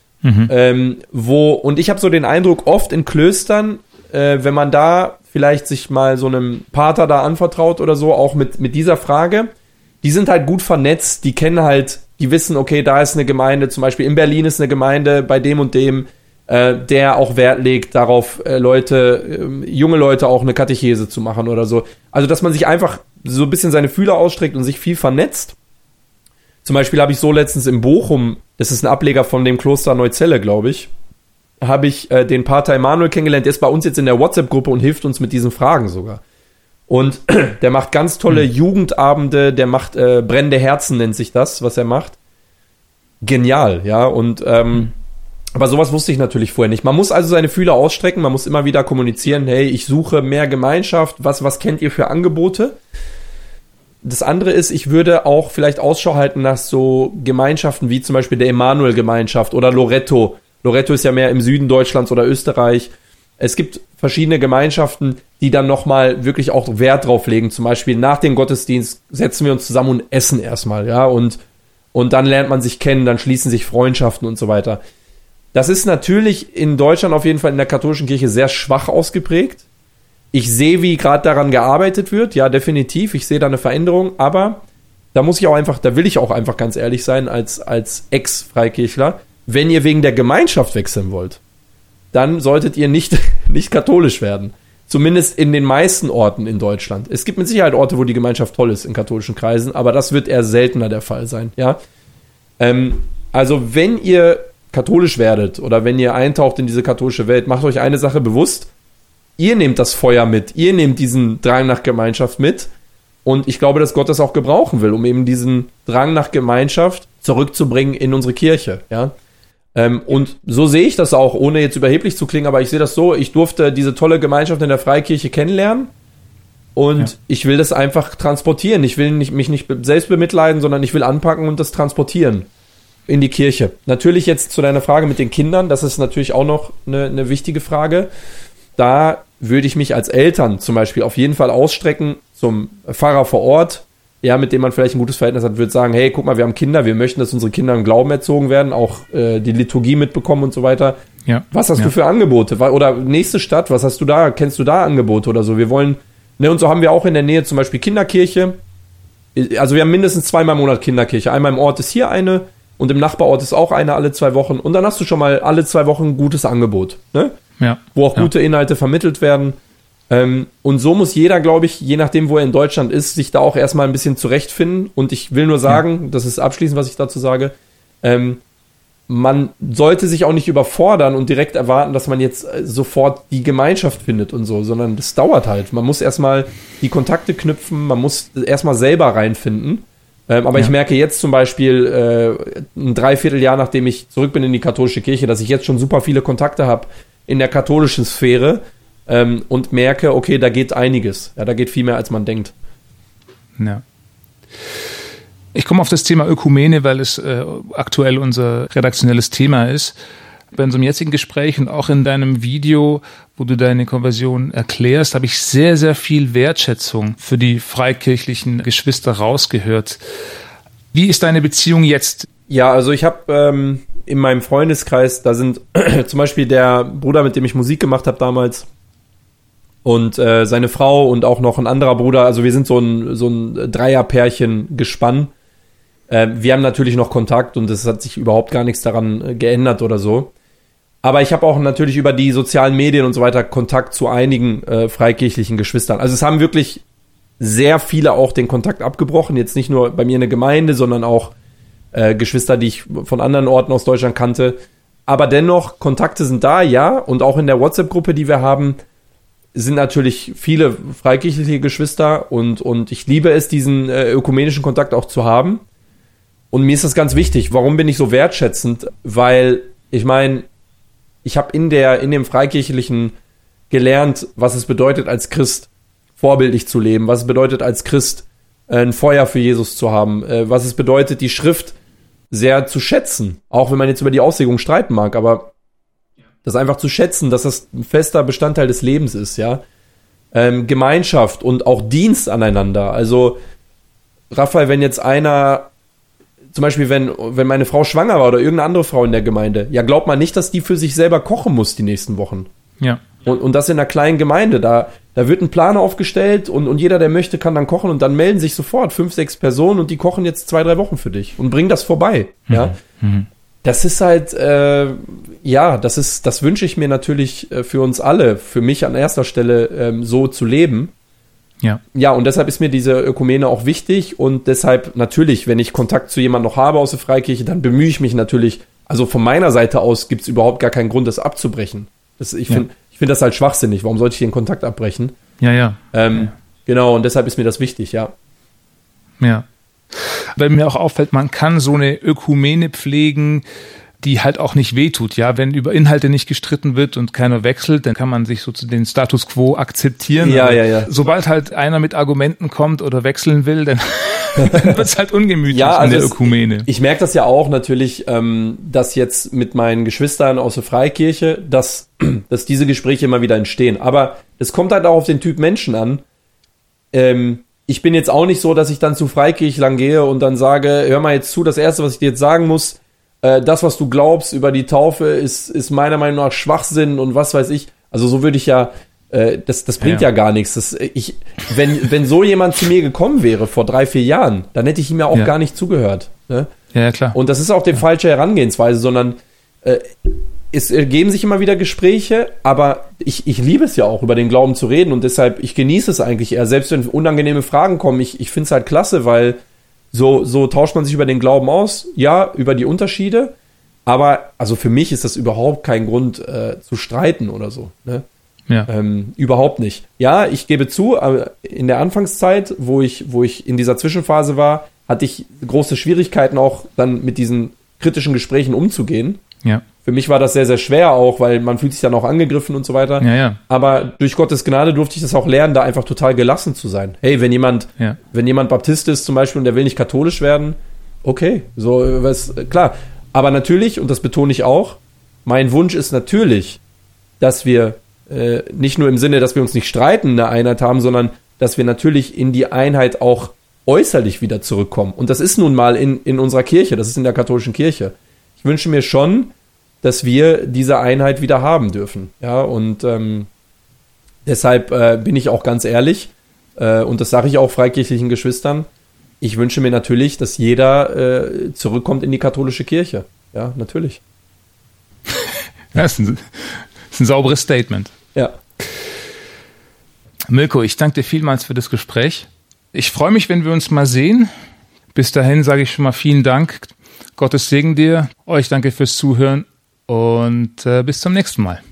und ich habe so den Eindruck, oft in Klöstern, wenn man da vielleicht sich mal so einem Pater da anvertraut oder so, auch mit dieser Frage, die sind halt gut vernetzt, die kennen halt, die wissen, okay, da ist eine Gemeinde, zum Beispiel in Berlin ist eine Gemeinde bei dem und dem, der auch Wert legt darauf, junge Leute auch eine Katechese zu machen oder so. Also, dass man sich einfach so ein bisschen seine Fühler ausstreckt und sich viel vernetzt. Zum Beispiel habe ich so letztens in Bochum, das ist ein Ableger von dem Kloster Neuzelle, glaube ich, habe ich den Pater Emanuel kennengelernt, der ist bei uns jetzt in der WhatsApp-Gruppe und hilft uns mit diesen Fragen sogar. Und der macht ganz tolle Jugendabende, der macht brennende Herzen, nennt sich das, was er macht. Genial, ja, und aber sowas wusste ich natürlich vorher nicht. Man muss also seine Fühler ausstrecken, man muss immer wieder kommunizieren, hey, ich suche mehr Gemeinschaft, was kennt ihr für Angebote? Das andere ist, ich würde auch vielleicht Ausschau halten nach so Gemeinschaften wie zum Beispiel der Emanuel-Gemeinschaft oder Loretto. Loretto ist ja mehr im Süden Deutschlands oder Österreich. Es gibt verschiedene Gemeinschaften, die dann nochmal wirklich auch Wert drauf legen. Zum Beispiel nach dem Gottesdienst setzen wir uns zusammen und essen erstmal, ja, und dann lernt man sich kennen, dann schließen sich Freundschaften und so weiter. Das ist natürlich in Deutschland auf jeden Fall in der katholischen Kirche sehr schwach ausgeprägt. Ich sehe, wie gerade daran gearbeitet wird. Ja, definitiv. Ich sehe da eine Veränderung. Aber da will ich auch einfach ganz ehrlich sein als Ex-Freikirchler. Wenn ihr wegen der Gemeinschaft wechseln wollt, dann solltet ihr nicht katholisch werden. Zumindest in den meisten Orten in Deutschland. Es gibt mit Sicherheit Orte, wo die Gemeinschaft toll ist in katholischen Kreisen, aber das wird eher seltener der Fall sein. Ja? Also wenn ihr katholisch werdet oder wenn ihr eintaucht in diese katholische Welt, macht euch eine Sache bewusst. Ihr nehmt das Feuer mit, ihr nehmt diesen Drang nach Gemeinschaft mit und ich glaube, dass Gott das auch gebrauchen will, um eben diesen Drang nach Gemeinschaft zurückzubringen in unsere Kirche. Ja? Und so sehe ich das auch, ohne jetzt überheblich zu klingen, aber ich sehe das so, ich durfte diese tolle Gemeinschaft in der Freikirche kennenlernen und ich will das einfach transportieren. Ich will mich nicht selbst bemitleiden, sondern ich will anpacken und das transportieren in die Kirche. Natürlich jetzt zu deiner Frage mit den Kindern, das ist natürlich auch noch eine wichtige Frage. Da würde ich mich als Eltern zum Beispiel auf jeden Fall ausstrecken zum Pfarrer vor Ort, ja, mit dem man vielleicht ein gutes Verhältnis hat, würde sagen, hey, guck mal, wir haben Kinder, wir möchten, dass unsere Kinder im Glauben erzogen werden, auch die Liturgie mitbekommen und so weiter. Ja. Was hast du für Angebote? Oder nächste Stadt, was hast du da? Kennst du da Angebote oder so? Wir wollen, ne, und so haben wir auch in der Nähe zum Beispiel Kinderkirche. Also wir haben mindestens 2-mal im Monat Kinderkirche. Einmal im Ort ist hier eine und im Nachbarort ist auch eine alle 2 Wochen. Und dann hast du schon mal alle 2 Wochen ein gutes Angebot, ne? Ja. Wo auch gute Inhalte vermittelt werden. Und so muss jeder, glaube ich, je nachdem, wo er in Deutschland ist, sich da auch erstmal ein bisschen zurechtfinden. Und ich will nur sagen, das ist abschließend, was ich dazu sage, man sollte sich auch nicht überfordern und direkt erwarten, dass man jetzt sofort die Gemeinschaft findet und so, sondern das dauert halt. Man muss erstmal die Kontakte knüpfen, man muss erstmal selber reinfinden. Aber ich merke jetzt zum Beispiel ein Dreivierteljahr, nachdem ich zurück bin in die katholische Kirche, dass ich jetzt schon super viele Kontakte habe in der katholischen Sphäre und merke, okay, da geht einiges. Ja, da geht viel mehr, als man denkt. Ja. Ich komme auf das Thema Ökumene, weil es aktuell unser redaktionelles Thema ist. Bei unserem jetzigen Gespräch und auch in deinem Video, wo du deine Konversion erklärst, habe ich sehr, sehr viel Wertschätzung für die freikirchlichen Geschwister rausgehört. Wie ist deine Beziehung jetzt? Ja, also ich habe in meinem Freundeskreis, da sind zum Beispiel der Bruder, mit dem ich Musik gemacht habe damals und seine Frau und auch noch ein anderer Bruder, also wir sind so ein Dreierpärchen gespannt. Wir haben natürlich noch Kontakt und es hat sich überhaupt gar nichts daran geändert oder so. Aber ich habe auch natürlich über die sozialen Medien und so weiter Kontakt zu einigen freikirchlichen Geschwistern. Also es haben wirklich sehr viele auch den Kontakt abgebrochen. Jetzt nicht nur bei mir in der Gemeinde, sondern auch Geschwister, die ich von anderen Orten aus Deutschland kannte. Aber dennoch, Kontakte sind da, ja. Und auch in der WhatsApp-Gruppe, die wir haben, sind natürlich viele freikirchliche Geschwister. Und ich liebe es, diesen ökumenischen Kontakt auch zu haben. Und mir ist das ganz wichtig. Warum bin ich so wertschätzend? Weil, ich meine, ich habe in dem Freikirchlichen gelernt, was es bedeutet, als Christ vorbildlich zu leben, was es bedeutet, als Christ ein Feuer für Jesus zu haben, was es bedeutet, die Schrift sehr zu schätzen, auch wenn man jetzt über die Auslegung streiten mag, aber das einfach zu schätzen, dass das ein fester Bestandteil des Lebens ist, ja. Gemeinschaft und auch Dienst aneinander. Also, Raphael, wenn jetzt einer zum Beispiel, wenn meine Frau schwanger war oder irgendeine andere Frau in der Gemeinde, ja, glaubt man nicht, dass die für sich selber kochen muss die nächsten Wochen. Ja. Und das in einer kleinen Gemeinde. Da wird ein Plan aufgestellt und jeder, der möchte, kann dann kochen und dann melden sich sofort 5, 6 Personen und die kochen jetzt 2, 3 Wochen für dich und bringen das vorbei. Mhm. Ja. Mhm. Das ist halt, das wünsche ich mir natürlich für uns alle, für mich an erster Stelle so zu leben. Ja. Ja, und deshalb ist mir diese Ökumene auch wichtig und deshalb natürlich, wenn ich Kontakt zu jemandem noch habe aus der Freikirche, dann bemühe ich mich natürlich, also von meiner Seite aus gibt es überhaupt gar keinen Grund, das abzubrechen. Ich finde das halt schwachsinnig. Warum sollte ich den Kontakt abbrechen? Ja. Genau, und deshalb ist mir das wichtig, ja. Ja. Weil mir auch auffällt, man kann so eine Ökumene pflegen, die halt auch nicht wehtut, ja. Wenn über Inhalte nicht gestritten wird und keiner wechselt, dann kann man sich so zu den Status Quo akzeptieren. Ja. Sobald halt einer mit Argumenten kommt oder wechseln will, dann wird es halt ungemütlich in der Ökumene. Ich merke das ja auch natürlich, dass jetzt mit meinen Geschwistern aus der Freikirche, dass diese Gespräche immer wieder entstehen. Aber es kommt halt auch auf den Typ Menschen an. Ich bin jetzt auch nicht so, dass ich dann zu Freikirchlern gehe und dann sage, hör mal jetzt zu, das Erste, was ich dir jetzt sagen muss, das, was du glaubst über die Taufe, ist meiner Meinung nach Schwachsinn und was weiß ich. Also so würde ich ja, das bringt ja gar nichts. Wenn so jemand zu mir gekommen wäre vor 3-4 Jahren, dann hätte ich ihm ja auch gar nicht zugehört. Ne? Ja, klar. Und das ist auch die falsche Herangehensweise, sondern es ergeben sich immer wieder Gespräche, aber ich liebe es ja auch, über den Glauben zu reden und deshalb, ich genieße es eigentlich eher, selbst wenn unangenehme Fragen kommen, ich finde es halt klasse, weil so tauscht man sich über den Glauben aus, ja, über die Unterschiede, aber also für mich ist das überhaupt kein Grund zu streiten oder so, ne? Ja. Überhaupt nicht. Ja, ich gebe zu, aber in der Anfangszeit, wo ich in dieser Zwischenphase war, hatte ich große Schwierigkeiten auch dann mit diesen kritischen Gesprächen umzugehen. Ja. Für mich war das sehr, sehr schwer auch, weil man fühlt sich dann auch angegriffen und so weiter. Ja, ja. Aber durch Gottes Gnade durfte ich das auch lernen, da einfach total gelassen zu sein. Hey, wenn jemand Baptist ist zum Beispiel und der will nicht katholisch werden, okay, so, klar. Aber natürlich, und das betone ich auch, mein Wunsch ist natürlich, dass wir nicht nur im Sinne, dass wir uns nicht streiten, eine Einheit haben, sondern dass wir natürlich in die Einheit auch äußerlich wieder zurückkommen. Und das ist nun mal in unserer Kirche, das ist in der katholischen Kirche. Ich wünsche mir schon, dass wir diese Einheit wieder haben dürfen. Ja, und deshalb bin ich auch ganz ehrlich, und das sage ich auch freikirchlichen Geschwistern, ich wünsche mir natürlich, dass jeder zurückkommt in die katholische Kirche. Ja, natürlich. Das ist ein sauberes Statement. Ja. Milko, ich danke dir vielmals für das Gespräch. Ich freue mich, wenn wir uns mal sehen. Bis dahin sage ich schon mal vielen Dank. Gottes Segen dir. Euch danke fürs Zuhören und bis zum nächsten Mal.